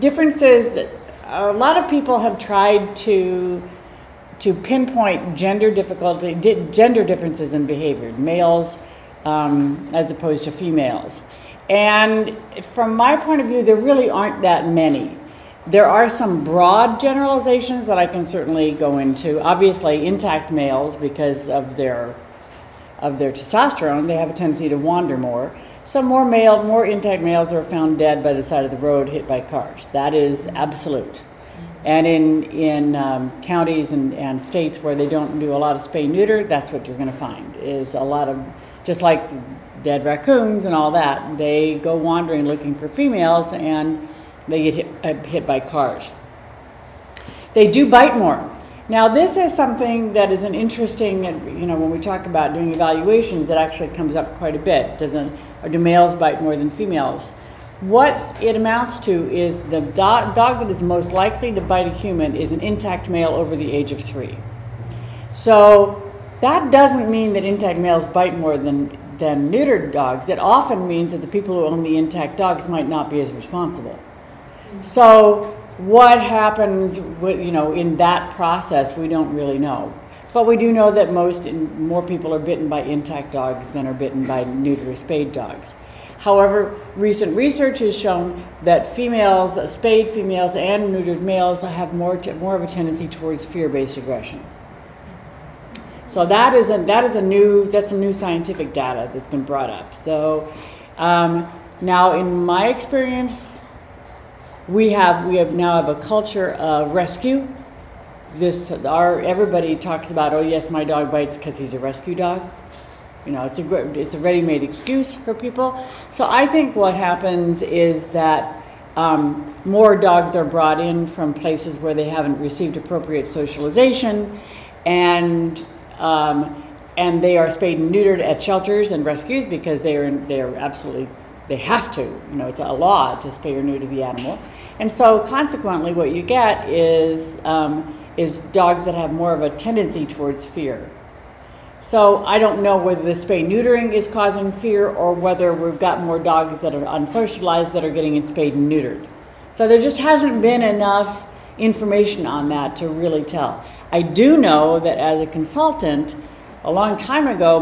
Differences that a lot of people have tried to pinpoint gender differences in behavior, males as opposed to females. And from my point of view, there really aren't that many. There are some broad generalizations that I can certainly go into. Obviously, intact males, because of their testosterone, they have a tendency to wander more. So more intact males are found dead by the side of the road, hit by cars. That is absolute. And in counties and states where they don't do a lot of spay-neuter, that's what you're going to find, is a lot of, just like dead raccoons and all that, they go wandering looking for females and they get hit by cars. They do bite more. Now this is something that is an interesting, when we talk about doing evaluations, it actually comes up quite a bit. Or do males bite more than females? What it amounts to is the dog that is most likely to bite a human is an intact male over the age of 3. So that doesn't mean that intact males bite more than neutered dogs. It often means that the people who own the intact dogs might not be as responsible. So what happens in that process, we don't really know. But we do know that more people are bitten by intact dogs than are bitten by neutered or spayed dogs. However, recent research has shown that spayed females and neutered males have more of a tendency towards fear-based aggression. So that's some new scientific data that's been brought up. So now, in my experience, we now have a culture of rescue. Everybody talks about, oh yes, my dog bites because he's a rescue dog. It's a ready-made excuse for people. So I think what happens is that more dogs are brought in from places where they haven't received appropriate socialization, and they are spayed and neutered at shelters and rescues because they have to. It's a law to spay or neuter the animal, and so consequently, what you get is dogs that have more of a tendency towards fear. So I don't know whether the spay-neutering is causing fear or whether we've got more dogs that are unsocialized that are getting spayed and neutered. So there just hasn't been enough information on that to really tell. I do know that as a consultant, a long time ago,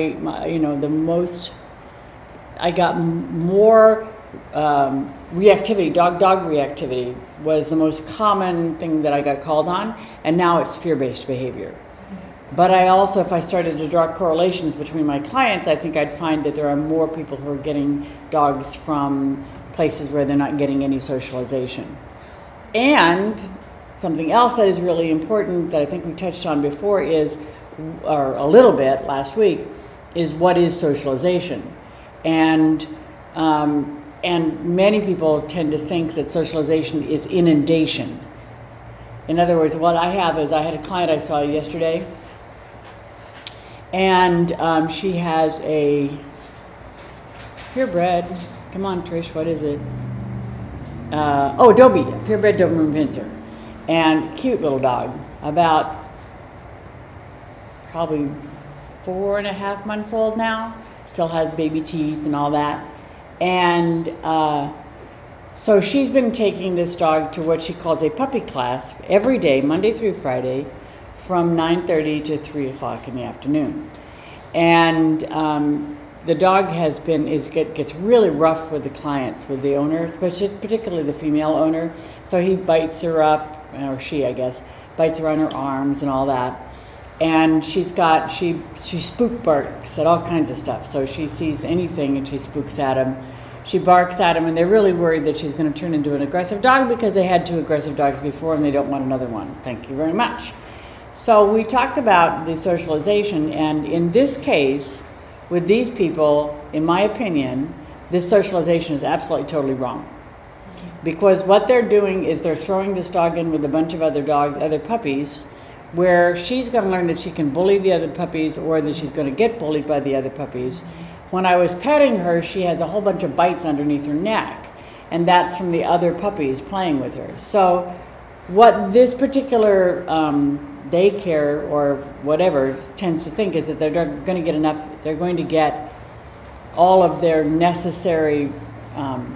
I got more reactivity, dog reactivity was the most common thing that I got called on, and now it's fear-based behavior. But I also, if I started to draw correlations between my clients, I think I'd find that there are more people who are getting dogs from places where they're not getting any socialization. And something else that is really important that I think we touched on before or a little bit last week, is what is socialization. And many people tend to think that socialization is inundation. In other words, what I had a client I saw yesterday, and she has it's purebred. Come on, Trish, what is it? Dobie, a purebred Doberman Pinscher. And cute little dog, about probably 4.5 months old now. Still has baby teeth and all that. And so she's been taking this dog to what she calls a puppy class every day, Monday through Friday, from 9:30 to 3 o'clock in the afternoon. And the dog gets really rough with the clients, with the owner, particularly the female owner. So he bites her up, or she, I guess, bites her on her arms and all that. And she spook barks at all kinds of stuff. So she sees anything and she spooks at him. She barks at him, and they're really worried that she's going to turn into an aggressive dog because they had 2 aggressive dogs before and they don't want another one. Thank you very much. So we talked about the socialization, and in this case, with these people, in my opinion, this socialization is absolutely totally wrong. Because what they're doing is they're throwing this dog in with a bunch of other puppies, where she's going to learn that she can bully the other puppies or that she's going to get bullied by the other puppies. When I was petting her, she has a whole bunch of bites underneath her neck, and that's from the other puppies playing with her. So what this particular daycare or whatever tends to think is that they're going to get all of their necessary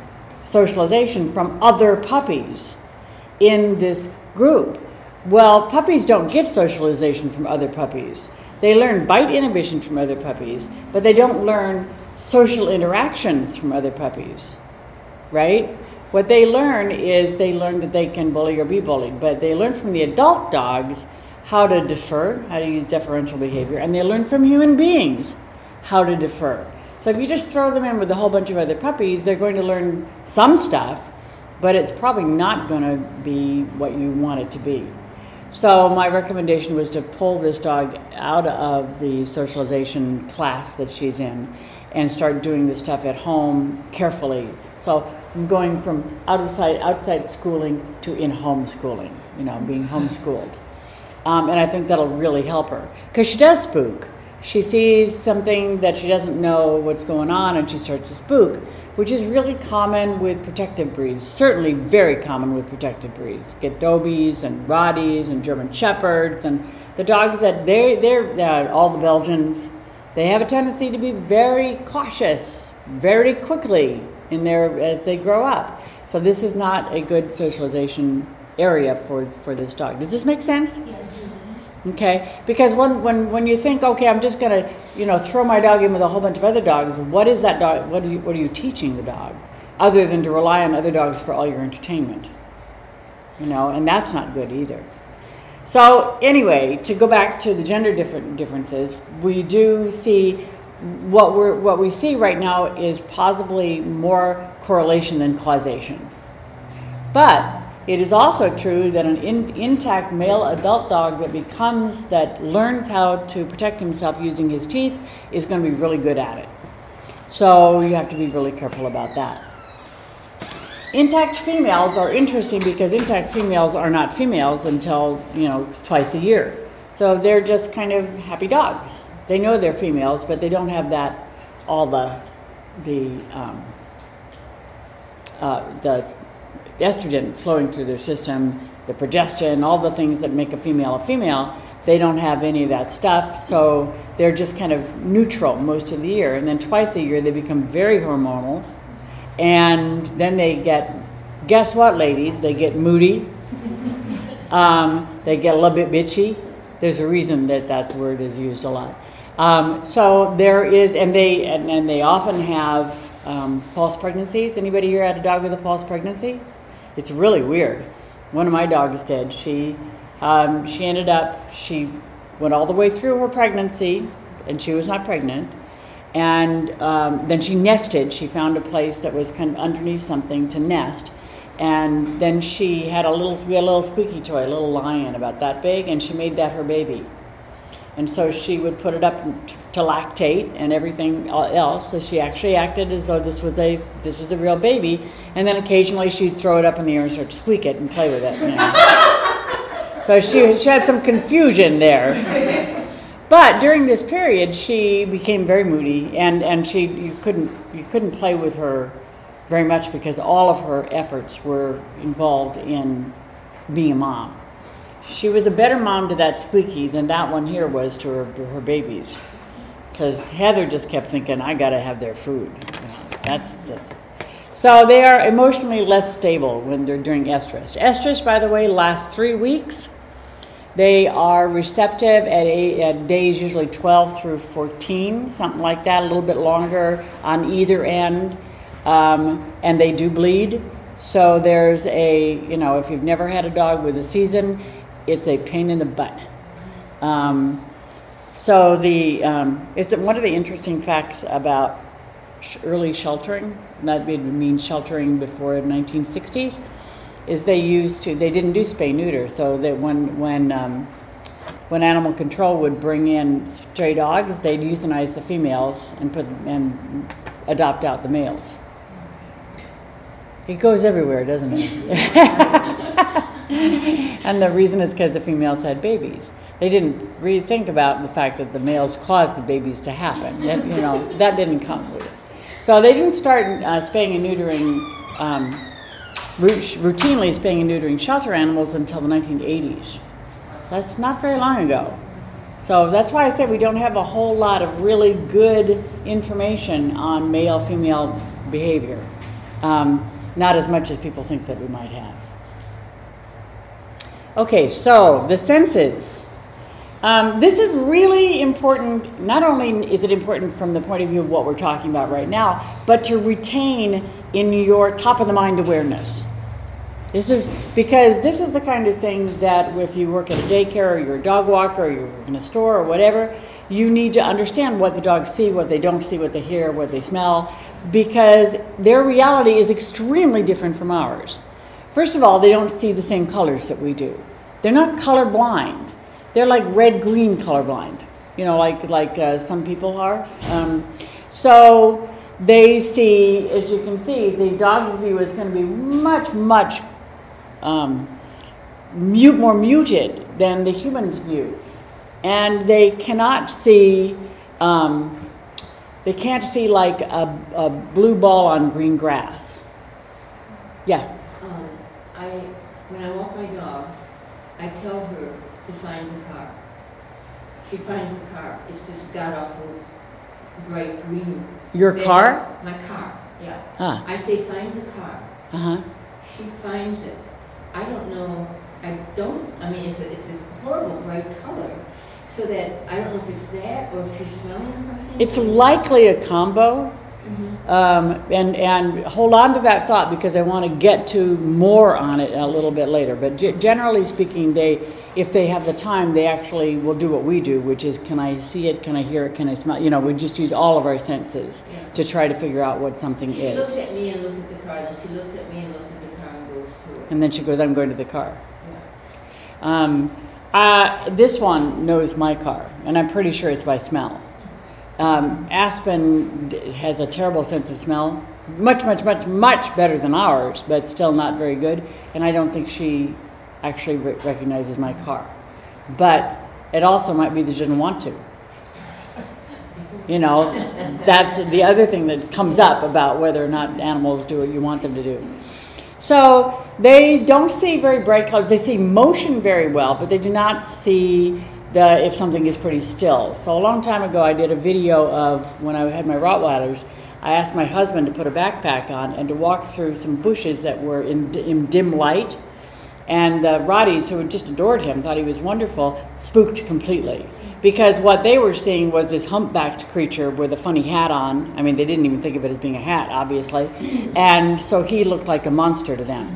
socialization from other puppies in this group. Well, puppies don't get socialization from other puppies. They learn bite inhibition from other puppies, but they don't learn social interactions from other puppies, right? What they learn is they learn that they can bully or be bullied, but they learn from the adult dogs how to defer, how to use deferential behavior, and they learn from human beings how to defer. So if you just throw them in with a whole bunch of other puppies, they're going to learn some stuff, but it's probably not going to be what you want it to be. So my recommendation was to pull this dog out of the socialization class that she's in and start doing this stuff at home carefully. So I'm going from outside schooling to in-home schooling, being homeschooled. And I think that'll really help her. Because she does spook. She sees something that she doesn't know what's going on and she starts to spook, which is really common with protective breeds, certainly very common with protective breeds. Get Dobies and Rotties and German Shepherds and the dogs that they're all the Belgians, they have a tendency to be very cautious very quickly as they grow up. So this is not a good socialization area for this dog. Does this make sense? Yes. Okay, because when you think, okay, I'm just gonna throw my dog in with a whole bunch of other dogs, what is that dog? What are you teaching the dog, other than to rely on other dogs for all your entertainment? And that's not good either. So anyway, to go back to the gender differences, we do see what we see right now is possibly more correlation than causation, but it is also true that an intact male adult dog that learns how to protect himself using his teeth is going to be really good at it. So you have to be really careful about that. Intact females are interesting because intact females are not females until, twice a year. So they're just kind of happy dogs. They know they're females, but they don't have all the estrogen flowing through their system, the progestin, all the things that make a female, they don't have any of that stuff, so they're just kind of neutral most of the year. And then twice a year they become very hormonal, and then they guess what, ladies? They get moody, they get a little bit bitchy. There's a reason that word is used a lot. So there is, and they often have false pregnancies. Anybody here had a dog with a false pregnancy? It's really weird. One of my dogs did. She went all the way through her pregnancy, and she was not pregnant. And then she nested. She found a place that was kind of underneath something to nest. And then we had a little squeaky toy, a little lion about that big, and she made that her baby. And so she would put it up to lactate and everything else. So she actually acted as though this was a real baby. And then occasionally she'd throw it up in the air and start to squeak it and play with it. So she had some confusion there. But during this period, she became very moody, and you couldn't play with her very much because all of her efforts were involved in being a mom. She was a better mom to that squeaky than that one here was to her babies, because Heather just kept thinking, I gotta have their food. So they are emotionally less stable when they're during estrus. Estrus, by the way, lasts 3 weeks. They are receptive at days usually 12 through 14, something like that, a little bit longer on either end, and they do bleed. So there's if you've never had a dog with a season, it's a pain in the butt. It's one of the interesting facts about early sheltering, that would mean sheltering before the 1960s, is they didn't do spay neuter, so that when animal control would bring in stray dogs, they'd euthanize the females and adopt out the males. It goes everywhere, doesn't it? And the reason is because the females had babies. They didn't really think about the fact that the males caused the babies to happen. That didn't come with it. So they didn't start spaying and neutering, routinely spaying and neutering shelter animals until the 1980s. That's not very long ago. So that's why I said we don't have a whole lot of really good information on male-female behavior. not as much as people think that we might have. Okay, so the senses. This is really important. Not only is it important from the point of view of what we're talking about right now, but to retain in your top of the mind awareness. This is because this is the kind of thing that if you work at a daycare or you're a dog walker or you work in a store or whatever, you need to understand what the dogs see, what they don't see, what they hear, what they smell, because their reality is extremely different from ours. First of all, they don't see the same colors that we do. They're not colorblind. They're like red-green colorblind, you know, like some people are. So they see, as you can see, the dog's view is going to be much more muted than the human's view, and they cannot see. They can't see like a blue ball on green grass. Yeah. When I walk my dog, I tell her to find the car. She finds the car. It's this god-awful bright green. Your car? My car, yeah. Ah. I say find the car. Uh-huh. She finds it. I don't know. I mean, it's this horrible bright color. So that I don't know if it's that or if she's smelling something. It's likely a combo. And hold on to that thought because I want to get to more on it a little bit later. But generally speaking, if they have the time, they actually will do what we do, which is, can I see it, can I hear it, can I smell it? You know, we just use all of our senses to try to figure out what something is. She looks at me and looks at the car, then she looks at me and looks at the car and goes to it. And then she goes, I'm going to the car. Yeah. This one knows my car, and I'm pretty sure it's by smell. Aspen has a terrible sense of smell, much better than ours, but still not very good. And I don't think she actually recognizes my car. But it also might be that she doesn't want to. You know, that's the other thing that comes up about whether or not animals do what you want them to do. So they don't see very bright colors. They see motion very well, but they do not see if something is pretty still. So a long time ago, I did a video of when I had my Rottweilers. I asked my husband to put a backpack on and to walk through some bushes that were in dim light. And the Rotties, who had just adored him, thought he was wonderful, spooked completely. Because what they were seeing was this humpbacked creature with a funny hat on. I mean, they didn't even think of it as being a hat, obviously. And so he looked like a monster to them.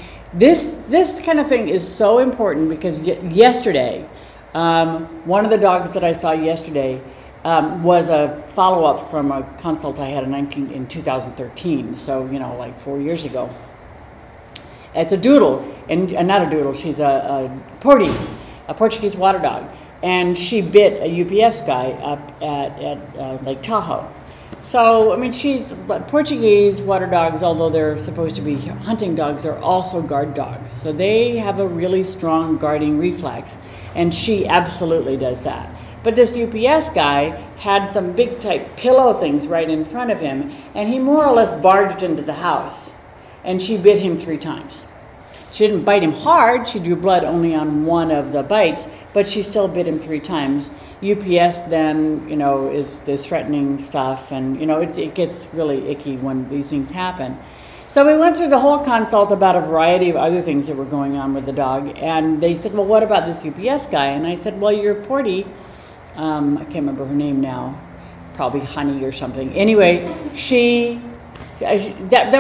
This kind of thing is so important because yesterday, one of the dogs that I saw yesterday was a follow-up from a consult I had in 2013, so, you know, like 4 years ago. It's a doodle, and not a doodle, she's a Porty, a Portuguese water dog, and she bit a UPS guy up at Lake Tahoe. So, I mean, Portuguese water dogs, although they're supposed to be hunting dogs, are also guard dogs. So they have a really strong guarding reflex, and she absolutely does that. But this UPS guy had some big type pillow things right in front of him, and he more or less barged into the house, and she bit him 3 times. She didn't bite him hard, she drew blood only on one of the bites, but she still bit him 3 times. UPS then, you know, is threatening stuff, and, you know, it gets really icky when these things happen. So we went through the whole consult about a variety of other things that were going on with the dog, and they said, well, what about this UPS guy? And I said, well, your Porty, I can't remember her name now, probably Honey or something. Anyway, that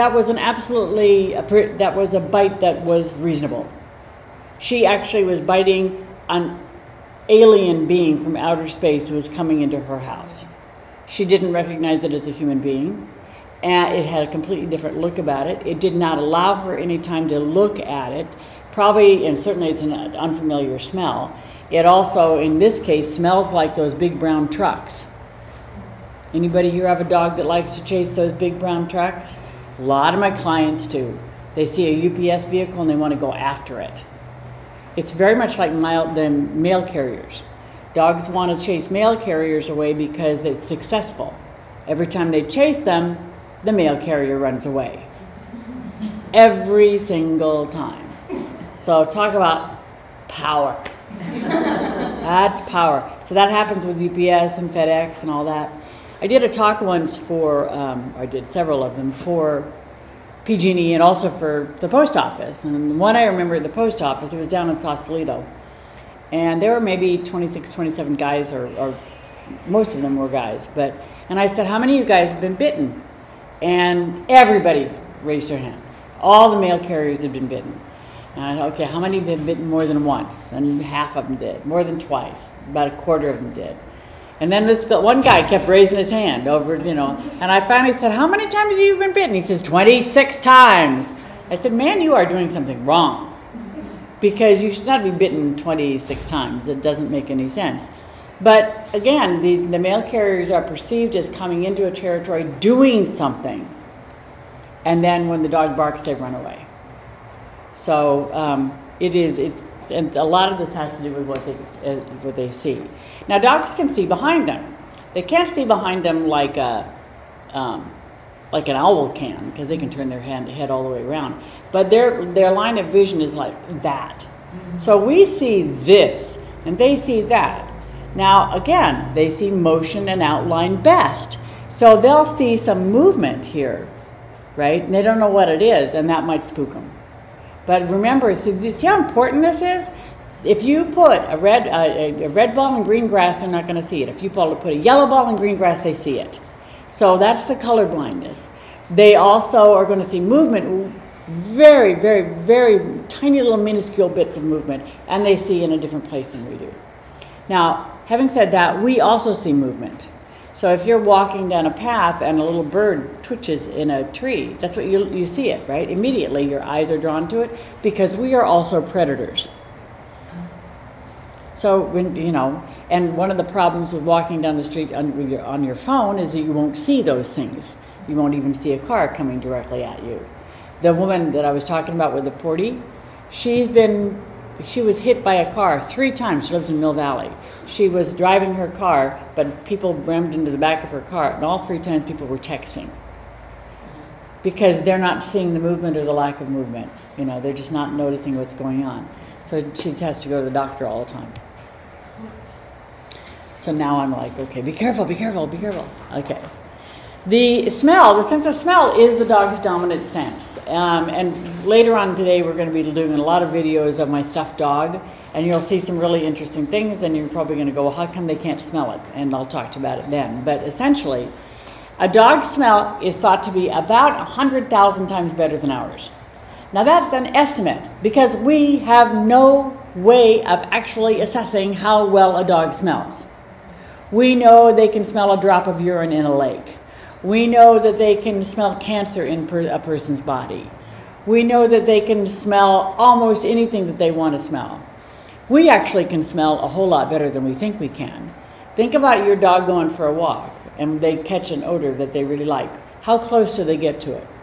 was a bite that was reasonable. She actually was biting an alien being from outer space who was coming into her house. She didn't recognize it as a human being, and it had a completely different look about it. It did not allow her any time to look at it. Probably, and certainly it's an unfamiliar smell. It also, in this case, smells like those big brown trucks. Anybody here have a dog that likes to chase those big brown trucks? A lot of my clients do. They see a UPS vehicle and they want to go after it. It's very much like the mail carriers. Dogs want to chase mail carriers away because it's successful. Every time they chase them, the mail carrier runs away. Every single time. So talk about power. That's power. So that happens with UPS and FedEx and all that. I did a talk once I did several of them for PG&E and also for the post office. And the one I remember at the post office, it was down in Sausalito. And there were maybe 26, 27 guys, or most of them were guys. And I said, how many of you guys have been bitten? And everybody raised their hand. All the mail carriers had been bitten. And I thought, okay, how many have been bitten more than once? And half of them did. More than twice. About a quarter of them did. And then this one guy kept raising his hand over, and I finally said, how many times have you been bitten? He says, 26 times. I said, man, you are doing something wrong. Because you should not be bitten 26 times. It doesn't make any sense. But again, the mail carriers are perceived as coming into a territory doing something. And then when the dog barks, they run away. So and a lot of this has to do with what they see. Now, dogs can see behind them. They can't see behind them like an owl can, because they can turn their head all the way around. But their line of vision is like that. Mm-hmm. So we see this, and they see that. Now, again, they see motion and outline best. So they'll see some movement here, right? And they don't know what it is, and that might spook them. But remember, see how important this is? If you put a red ball in green grass, they're not going to see it. If you put a yellow ball in green grass, they see it. So that's the color blindness. They also are going to see movement, very, very, very tiny little minuscule bits of movement, and they see in a different place than we do. Now, having said that, we also see movement. So if you're walking down a path and a little bird twitches in a tree, that's what you see it, right? Immediately your eyes are drawn to it, because we are also predators. So and one of the problems with walking down the street on your phone is that you won't see those things. You won't even see a car coming directly at you. The woman that I was talking about with the Porty, she was hit by a car 3 times. She lives in Mill Valley. She was driving her car, but people rammed into the back of her car, and all 3 times people were texting. Because they're not seeing the movement or the lack of movement. They're just not noticing what's going on. So she has to go to the doctor all the time. So now I'm like, okay, be careful, be careful, be careful. Okay. The sense of smell is the dog's dominant sense. And later on today, we're going to be doing a lot of videos of my stuffed dog, and you'll see some really interesting things, and you're probably going to go, well, how come they can't smell it? And I'll talk to you about it then. But essentially, a dog's smell is thought to be about 100,000 times better than ours. Now that's an estimate, because we have no way of actually assessing how well a dog smells. We know they can smell a drop of urine in a lake. We know that they can smell cancer in a person's body. We know that they can smell almost anything that they want to smell. We actually can smell a whole lot better than we think we can. Think about your dog going for a walk, and they catch an odor that they really like. How close do they get to it?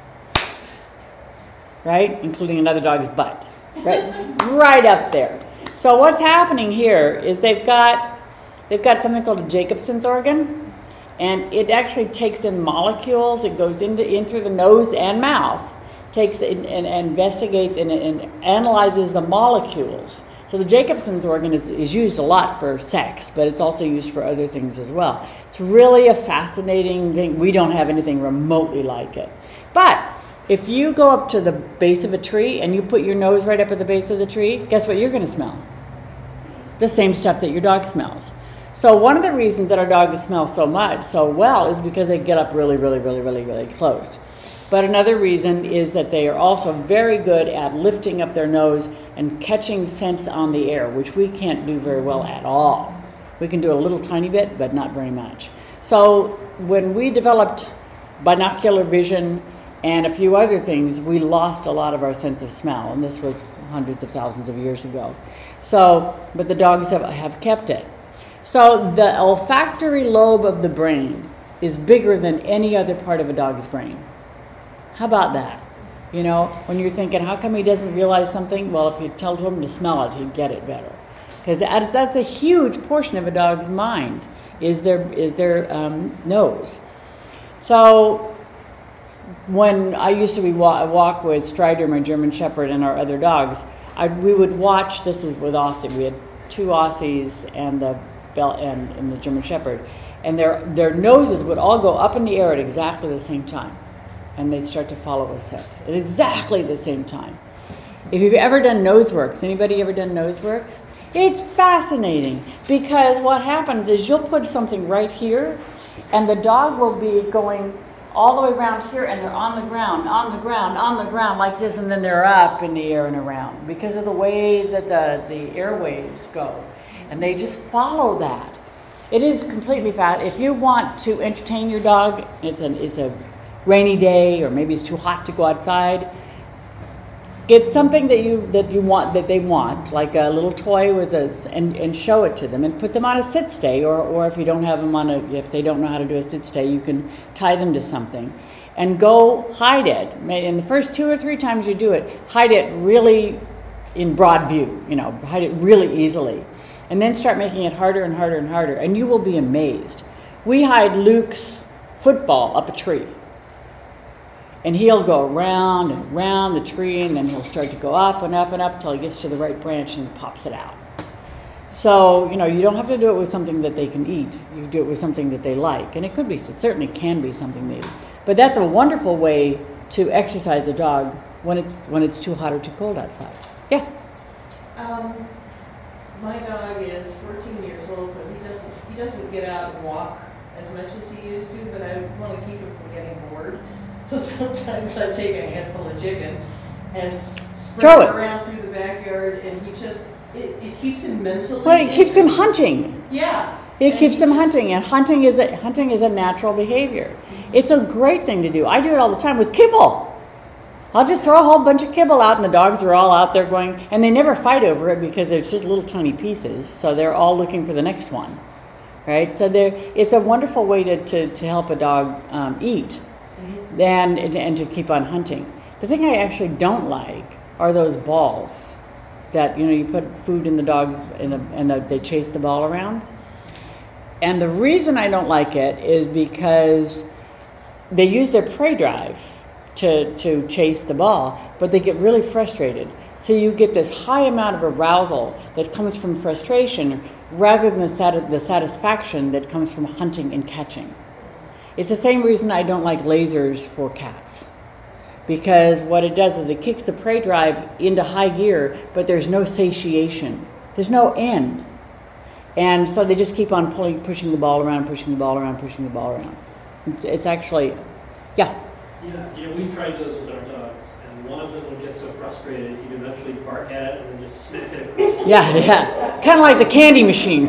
Right? Including another dog's butt. Right up there. So what's happening here is they've got something called a Jacobson's organ, and it actually takes in molecules. It goes in through the nose and mouth, takes in, and investigates and analyzes the molecules. So the Jacobson's organ is used a lot for sex, but it's also used for other things as well. It's really a fascinating thing. We don't have anything remotely like it. But if you go up to the base of a tree and you put your nose right up at the base of the tree, guess what you're going to smell? The same stuff that your dog smells. So one of the reasons that our dogs smell so well is because they get up really, really, really, really, really close. But another reason is that they are also very good at lifting up their nose and catching scents on the air, which we can't do very well at all. We can do a little tiny bit, but not very much. So when we developed binocular vision and a few other things, we lost a lot of our sense of smell, and this was hundreds of thousands of years ago. But the dogs have kept it. So the olfactory lobe of the brain is bigger than any other part of a dog's brain. How about that? When you're thinking, how come he doesn't realize something? Well, if you told him to smell it, he'd get it better. Because that's a huge portion of a dog's mind, is their nose. So when I used to walk with Strider, my German Shepherd, and our other dogs, we would watch. This is with Aussie. We had 2 Aussies and the German Shepherd, and their noses would all go up in the air at exactly the same time. and they'd start to follow a scent at exactly the same time. If you've ever done nose works, anybody ever done nose works? It's fascinating because what happens is you'll put something right here and the dog will be going all the way around here and they're on the ground, on the ground, on the ground like this, and then they're up in the air and around because of the way that the airwaves go. And they just follow that. It is completely fat. If you want to entertain your dog, it's a rainy day or maybe it's too hot to go outside, get something that they want, like a little toy with and show it to them and put them on a sit stay, or if you don't have them if they don't know how to do a sit stay, you can tie them to something and go hide it. In the first 2 or 3 times you do it, hide it really in broad view, hide it really easily. And then start making it harder and harder and harder, and you will be amazed. We hide Luke's football up a tree. And he'll go around and around the tree, and then he'll start to go up and up and up until he gets to the right branch and pops it out. So, you don't have to do it with something that they can eat. You do it with something that they like. And it certainly can be something they eat. But that's a wonderful way to exercise a dog when it's too hot or too cold outside. Yeah? My dog is 14 years old, so he doesn't get out and walk as much as he used to, but I want to keep him from getting bored. So sometimes I take a handful of chicken and spread it around through the backyard, and it keeps him mentally. Well, it keeps him hunting. Yeah. It keeps him hunting, and hunting is a natural behavior. It's a great thing to do. I do it all the time with kibble. I'll just throw a whole bunch of kibble out, and the dogs are all out there going, and they never fight over it because it's just little tiny pieces, so they're all looking for the next one, right? So it's a wonderful way to help a dog eat, and to keep on hunting. The thing I actually don't like are those balls that you put food in the dogs and they chase the ball around. And the reason I don't like it is because they use their prey drive to chase the ball, but they get really frustrated. So you get this high amount of arousal that comes from frustration rather than the satisfaction that comes from hunting and catching. It's the same reason I don't like lasers for cats. Because what it does is it kicks the prey drive into high gear, but there's no satiation. There's no end. And so they just keep on pushing the ball around, pushing the ball around, pushing the ball around. It's actually, yeah. Yeah, we tried those with our dogs, and one of them would get so frustrated he'd eventually bark at it and then just smack it across the Yeah. Kind of like the candy machine.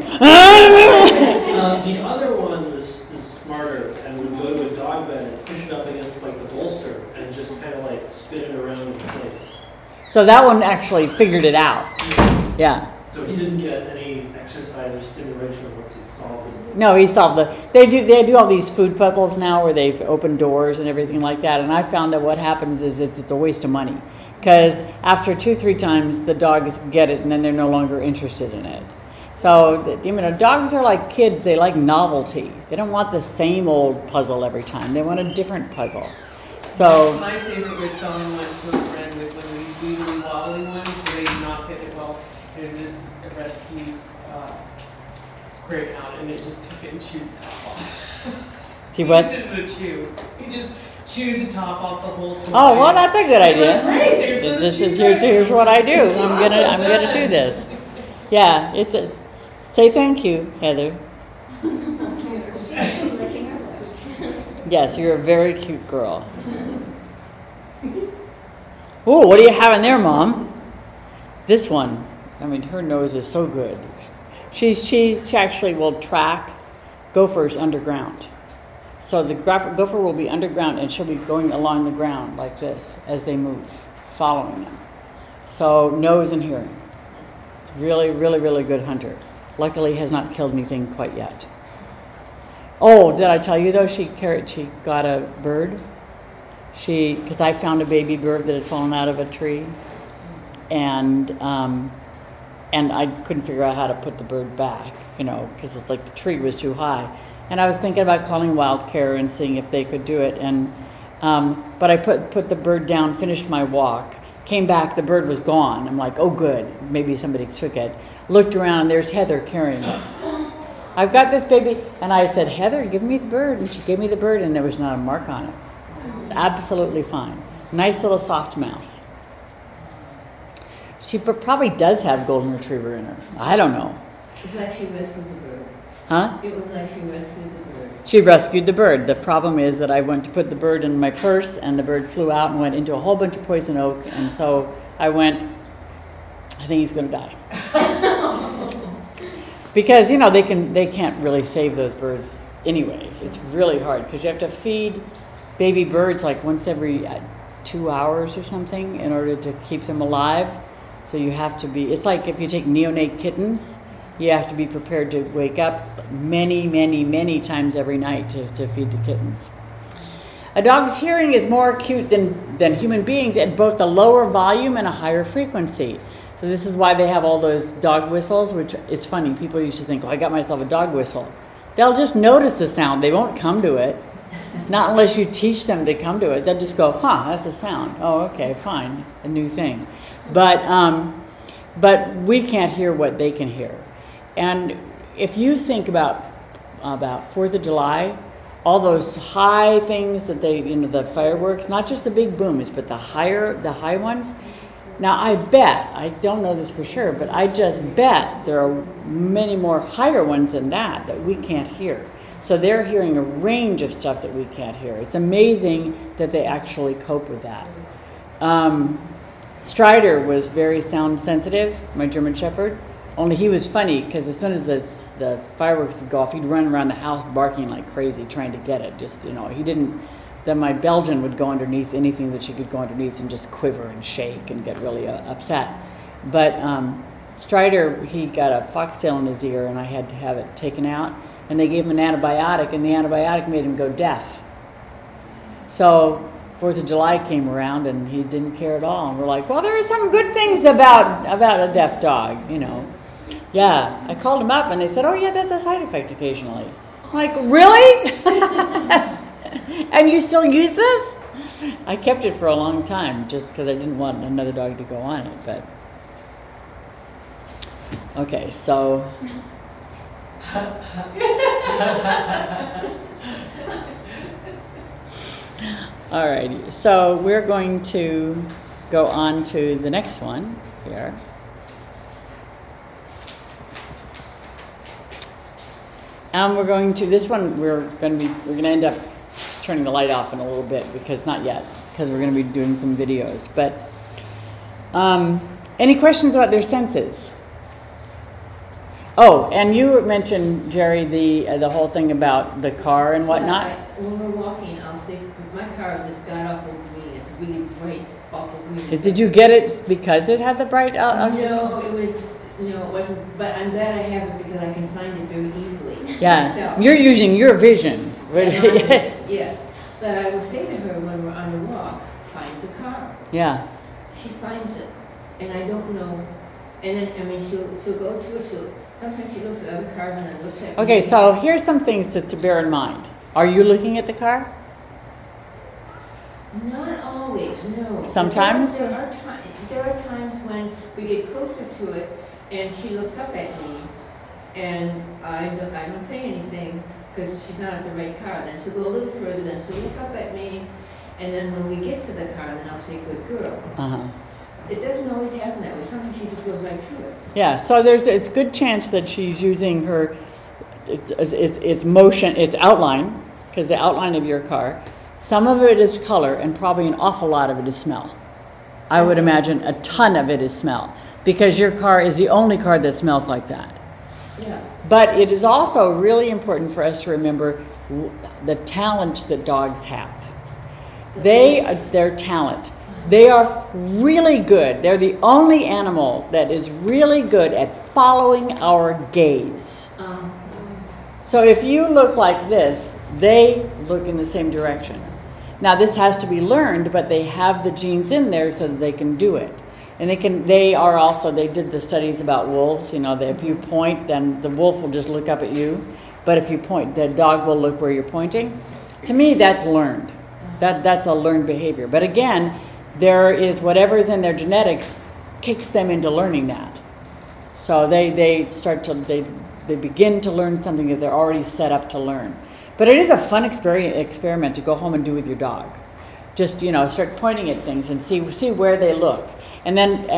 The other one is smarter and would go to a dog bed and push it up against like the bolster and just kind of like spin it around in place. So that one actually figured it out. Yeah. So he didn't get any exercise or stimulation once he solved it. No, he solved they do all these food puzzles now where they've opened doors and everything like that. And I found that what happens is it's a waste of money. Because after 2-3 times, the dogs get it and then they're no longer interested in it. So, dogs are like kids. They like novelty. They don't want the same old puzzle every time. They want a different puzzle. So my favorite was selling one to a friend with one of these wiggly wobbly ones, so they knock it. Well, there's a rescue greyhound, and it just took it and chewed the top off. He what? This is a chew. He just chewed the top off the whole toy. Oh, well, that's a good idea. Right, Here's what I do. I'm gonna do this. Yeah, say thank you, Heather. She's licking her lips. Yes, you're a very cute girl. Oh, what do you have in there, Mom? This one. Her nose is so good. She actually will track gophers underground. So the gopher will be underground and she'll be going along the ground like this as they move, following them. So nose and hearing. It's really, really, really good hunter. Luckily has not killed anything quite yet. Oh, did I tell you though, she got a bird? Because I found a baby bird that had fallen out of a tree. And I couldn't figure out how to put the bird back, because the tree was too high. And I was thinking about calling Wild Care and seeing if they could do it. And but I put the bird down, finished my walk, came back, the bird was gone. I'm like, oh good, maybe somebody took it. Looked around and there's Heather carrying it. I've got this baby, and I said, Heather, give me the bird. And she gave me the bird, and there was not a mark on it. absolutely fine. Nice little soft mouth. She probably does have golden retriever in her. I don't know. It's like she rescued the bird. Huh? It was like she rescued the bird. She rescued the bird. The problem is that I went to put the bird in my purse, and the bird flew out and went into a whole bunch of poison oak, and so I went, I think he's going to die. Because, you know, they can't really save those birds anyway. It's really hard because you have to feed baby birds like once every 2 hours or something in order to keep them alive. So you have to be, it's like if you take neonate kittens, you have to be prepared to wake up many, many, many times every night to feed the kittens. A dog's hearing is more acute than human beings at both a lower volume and a higher frequency. So this is why they have all those dog whistles, which it's funny. People used to think, oh, I got myself a dog whistle. They'll just notice the sound. They won't come to it. Not unless you teach them to come to it. They'll just go, huh, that's a sound. Oh, okay, fine, a new thing. But we can't hear what they can hear. And if you think about 4th of July, all those high things that they, you know, the fireworks, not just the big booms, but the high ones. Now I bet, I don't know this for sure, but I just bet there are many more higher ones than that we can't hear. So they're hearing a range of stuff that we can't hear. It's amazing that they actually cope with that. Strider was very sound sensitive, my German Shepherd. Only he was funny because as soon as the fireworks would go off, he'd run around the house barking like crazy, trying to get it. Just, you know, he didn't. Then my Belgian would go underneath anything that she could go underneath and just quiver and shake and get really upset. But Strider, he got a foxtail in his ear, and I had to have it taken out. And they gave him an antibiotic, and the antibiotic made him go deaf. So 4th of July came around, and he didn't care at all. And we're like, well, there are some good things about a deaf dog, you know. Yeah, I called him up, and they said, oh, yeah, that's a side effect occasionally. I'm like, really? And you still use this? I kept it for a long time just because I didn't want another dog to go on it. But okay, so alrighty. So we're going to go on to the next one here. And we're going to we're going to end up turning the light off in a little bit because not yet, because we're going to be doing some videos. But any questions about their senses? Oh, and you mentioned, Jerry, the whole thing about the car and whatnot. Yeah, when we're walking, I'll say, my car is this god-awful green. It's really bright, awful green. Did you get it because it had the bright? No, it wasn't. But I'm glad I have it because I can find it very easily. Yeah, myself. you're using your vision. Yeah, but I will say to her when we're on a walk, find the car. Yeah. She finds it, and I don't know. And then, I mean, she'll go to it. Sometimes she looks at other cars and then looks at me. Okay, so here's some things to bear in mind. Are you looking at the car? Not always, no. Sometimes? There are times when we get closer to it, and she looks up at me, and I don't say anything because she's not at the right car. Then she'll go a little further, then she'll look up at me, and then when we get to the car, then I'll say, "Good girl." Uh-huh. It doesn't always happen that way. Sometimes she just goes right to it. Yeah, so it's a good chance that she's using her, it's motion, it's outline, because the outline of your car. Some of it is color, and probably an awful lot of it is smell. I would imagine a ton of it is smell, because your car is the only car that smells like that. Yeah. But it is also really important for us to remember the talents that dogs have. Their talent. They are really good. They're the only animal that is really good at following our gaze. So if you look like this, they look in the same direction. Now this has to be learned, but they have the genes in there so that they can do it. And they did the studies about wolves, you know, that if you point, then the wolf will just look up at you. But if you point, the dog will look where you're pointing. To me, that's learned. That's a learned behavior. But again, there is whatever is in their genetics kicks them into learning that. So they begin to learn something that they're already set up to learn. But it is a fun experiment to go home and do with your dog. Just, start pointing at things and see where they look. And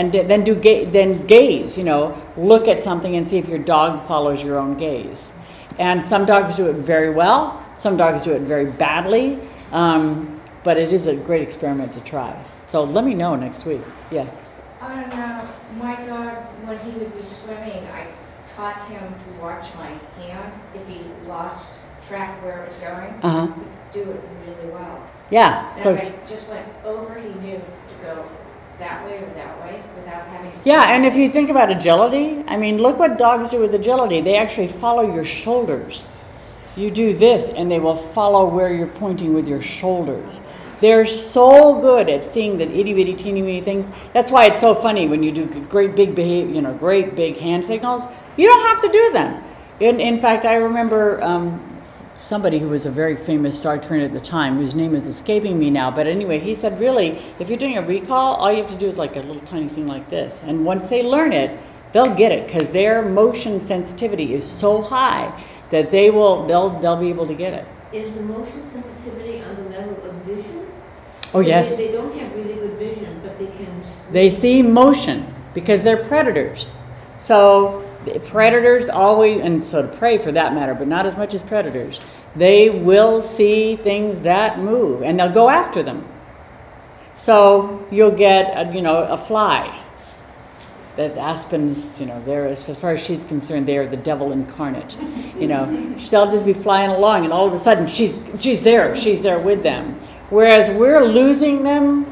then gaze, look at something and see if your dog follows your own gaze. And some dogs do it very well, some dogs do it very badly, but it is a great experiment to try. So let me know next week. Yeah. On my dog, when he would be swimming, I taught him to watch my hand. If he lost track where it was going, Uh-huh. he would do it really well. Yeah. And So if I just went over, he knew to go that way or that way without having to. yeah, and if you think about agility, I mean, look what dogs do with agility. They actually follow your shoulders. You do this, and they will follow where you're pointing with your shoulders. They're so good at seeing the itty bitty teeny weeny things. That's why it's so funny when you do great big great big hand signals. You don't have to do them. In fact, I remember somebody who was a very famous dog trainer at the time, whose name is escaping me now. But anyway, he said, really, if you're doing a recall, all you have to do is like a little tiny thing like this. And once they learn it, they'll get it because their motion sensitivity is so high that they'll be able to get it. Is the motion sensitivity on the level of vision? Oh, yes. They don't have really good vision, but they can. They see motion because they're predators. So predators always, and so do prey for that matter, but not as much as predators, they will see things that move and they'll go after them. So you'll get a fly. That Aspen's, they're, as far as she's concerned, they are the devil incarnate. They'll just be flying along, and all of a sudden she's there with them. Whereas we're losing them,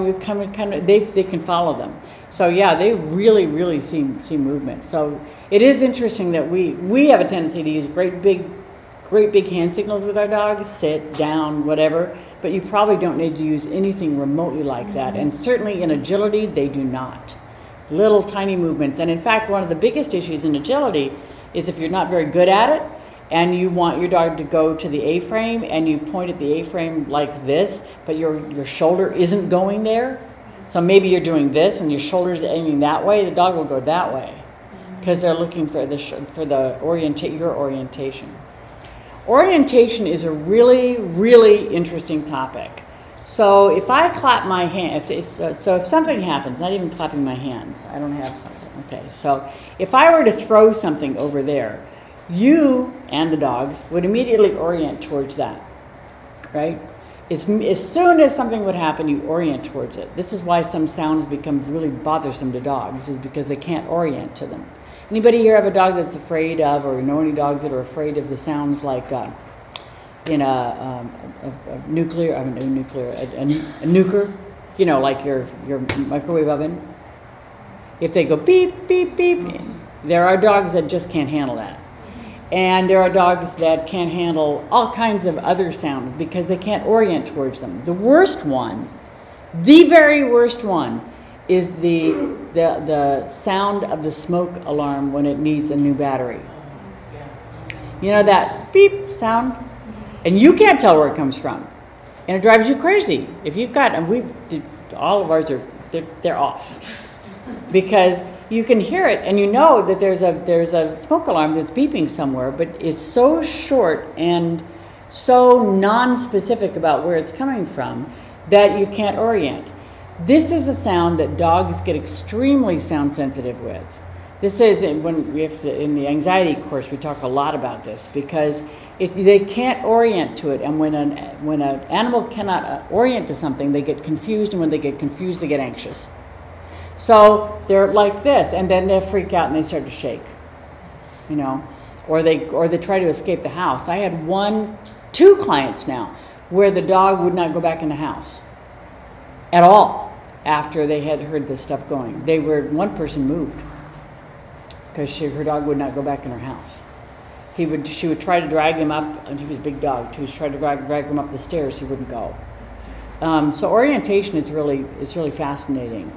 they can follow them. So yeah, they really see movement. So it is interesting that we have a tendency to use great big hand signals with our dogs, sit, down, whatever. But you probably don't need to use anything remotely like that. And certainly in agility, they do not. Little tiny movements. And in fact, one of the biggest issues in agility is if you're not very good at it and you want your dog to go to the A-frame and you point at the A-frame like this, but your shoulder isn't going there. So maybe you're doing this and your shoulder's aiming that way, the dog will go that way because they're looking for your orientation. Orientation is a really interesting topic. So if I clap my hand, if something happens, not even clapping my hands, I don't have something. Okay, so if I were to throw something over there, you and the dogs would immediately orient towards that, right? As soon as something would happen, you orient towards it. This is why some sounds become really bothersome to dogs, is because they can't orient to them. Anybody here have a dog that's afraid of, or know any dogs that are afraid of the sounds like in a nuker, like your microwave oven? If they go beep, beep, beep, there are dogs that just can't handle that. And there are dogs that can't handle all kinds of other sounds because they can't orient towards them. The worst one, the very worst one, is the sound of the smoke alarm when it needs a new battery. You know that beep sound? And you can't tell where it comes from. And it drives you crazy. If you've got, and all of ours they're off. Because you can hear it and you know that there's a smoke alarm that's beeping somewhere, but it's so short and so non-specific about where it's coming from that you can't orient. This is a sound that dogs get extremely sound sensitive with. This is when in the anxiety course we talk a lot about this because they can't orient to it, and when an animal cannot orient to something, they get confused, and when they get confused, they get anxious. So they're like this, and then they freak out and they start to shake, or they try to escape the house. I had 2 clients now where the dog would not go back in the house at all after they had heard this stuff going. One person moved because her dog would not go back in her house. She would try to drag him up, and he was a big dog. She would try to drag him up the stairs. He wouldn't go. So orientation is really fascinating.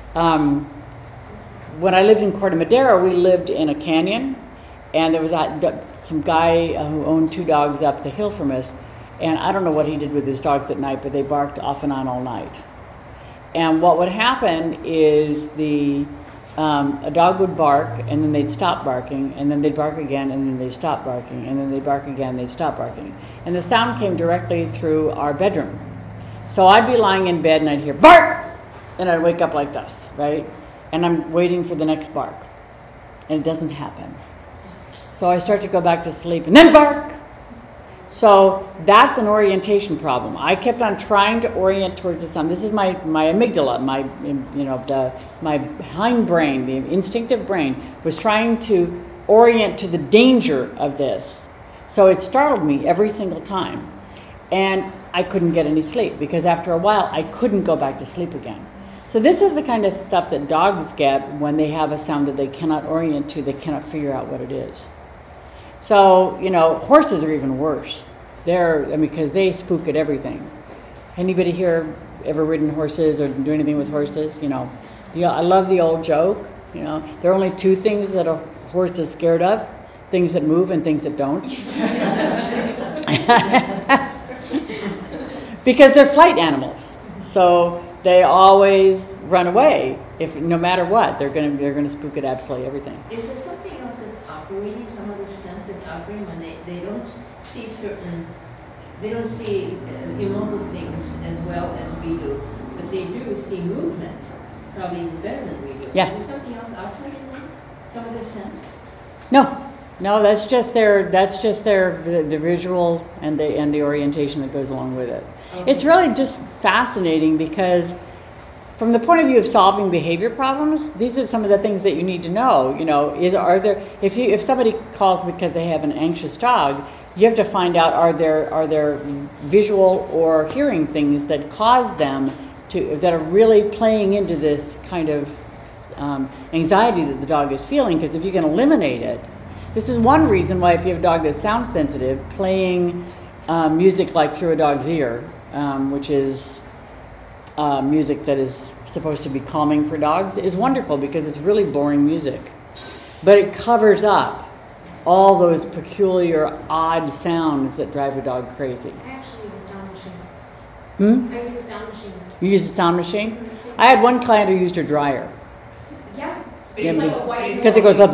When I lived in Corte Madera, we lived in a canyon, and there was some guy who owned 2 dogs up the hill from us, and I don't know what he did with his dogs at night, but they barked off and on all night. And what would happen is a dog would bark, and then they'd stop barking, and then they'd bark again, and then they'd stop barking, and then they'd bark again, they'd stop barking. And the sound came directly through our bedroom. So I'd be lying in bed and I'd hear bark, and I'd wake up like this, right? And I'm waiting for the next bark, and it doesn't happen. So I start to go back to sleep, and then bark. So that's an orientation problem. I kept on trying to orient towards the sun. This is my amygdala, my hindbrain, the instinctive brain, was trying to orient to the danger of this. So it startled me every single time. And I couldn't get any sleep because after a while I couldn't go back to sleep again. So this is the kind of stuff that dogs get when they have a sound that they cannot orient to, they cannot figure out what it is. So, horses are even worse. Because they spook at everything. Anybody here ever ridden horses or do anything with horses? I love the old joke. There are only two things that a horse is scared of: things that move and things that don't. Because they're flight animals, so they always run away. No matter what, they're gonna spook at absolutely everything. Is there something else that's operating, some other sense that's operating when they don't see immobile things as well as we do, but they do see movement probably even better than we do. Yeah. Is there something else operating there? Some other sense? No, that's just the visual and the orientation that goes along with it. Okay. It's really just fascinating because from the point of view of solving behavior problems, these are some of the things that you need to know. If somebody calls because they have an anxious dog, you have to find out are there visual or hearing things that cause them that are really playing into this kind of anxiety that the dog is feeling. Because if you can eliminate it, this is one reason why if you have a dog that's sound sensitive, playing music like Through a Dog's Ear, which is music that is supposed to be calming for dogs, is wonderful because it's really boring music. But it covers up all those peculiar, odd sounds that drive a dog crazy. I actually use a sound machine. I use a sound machine. You use a sound machine? I had one client who used a dryer. Yeah. Yeah, It's like a white because it goes noise.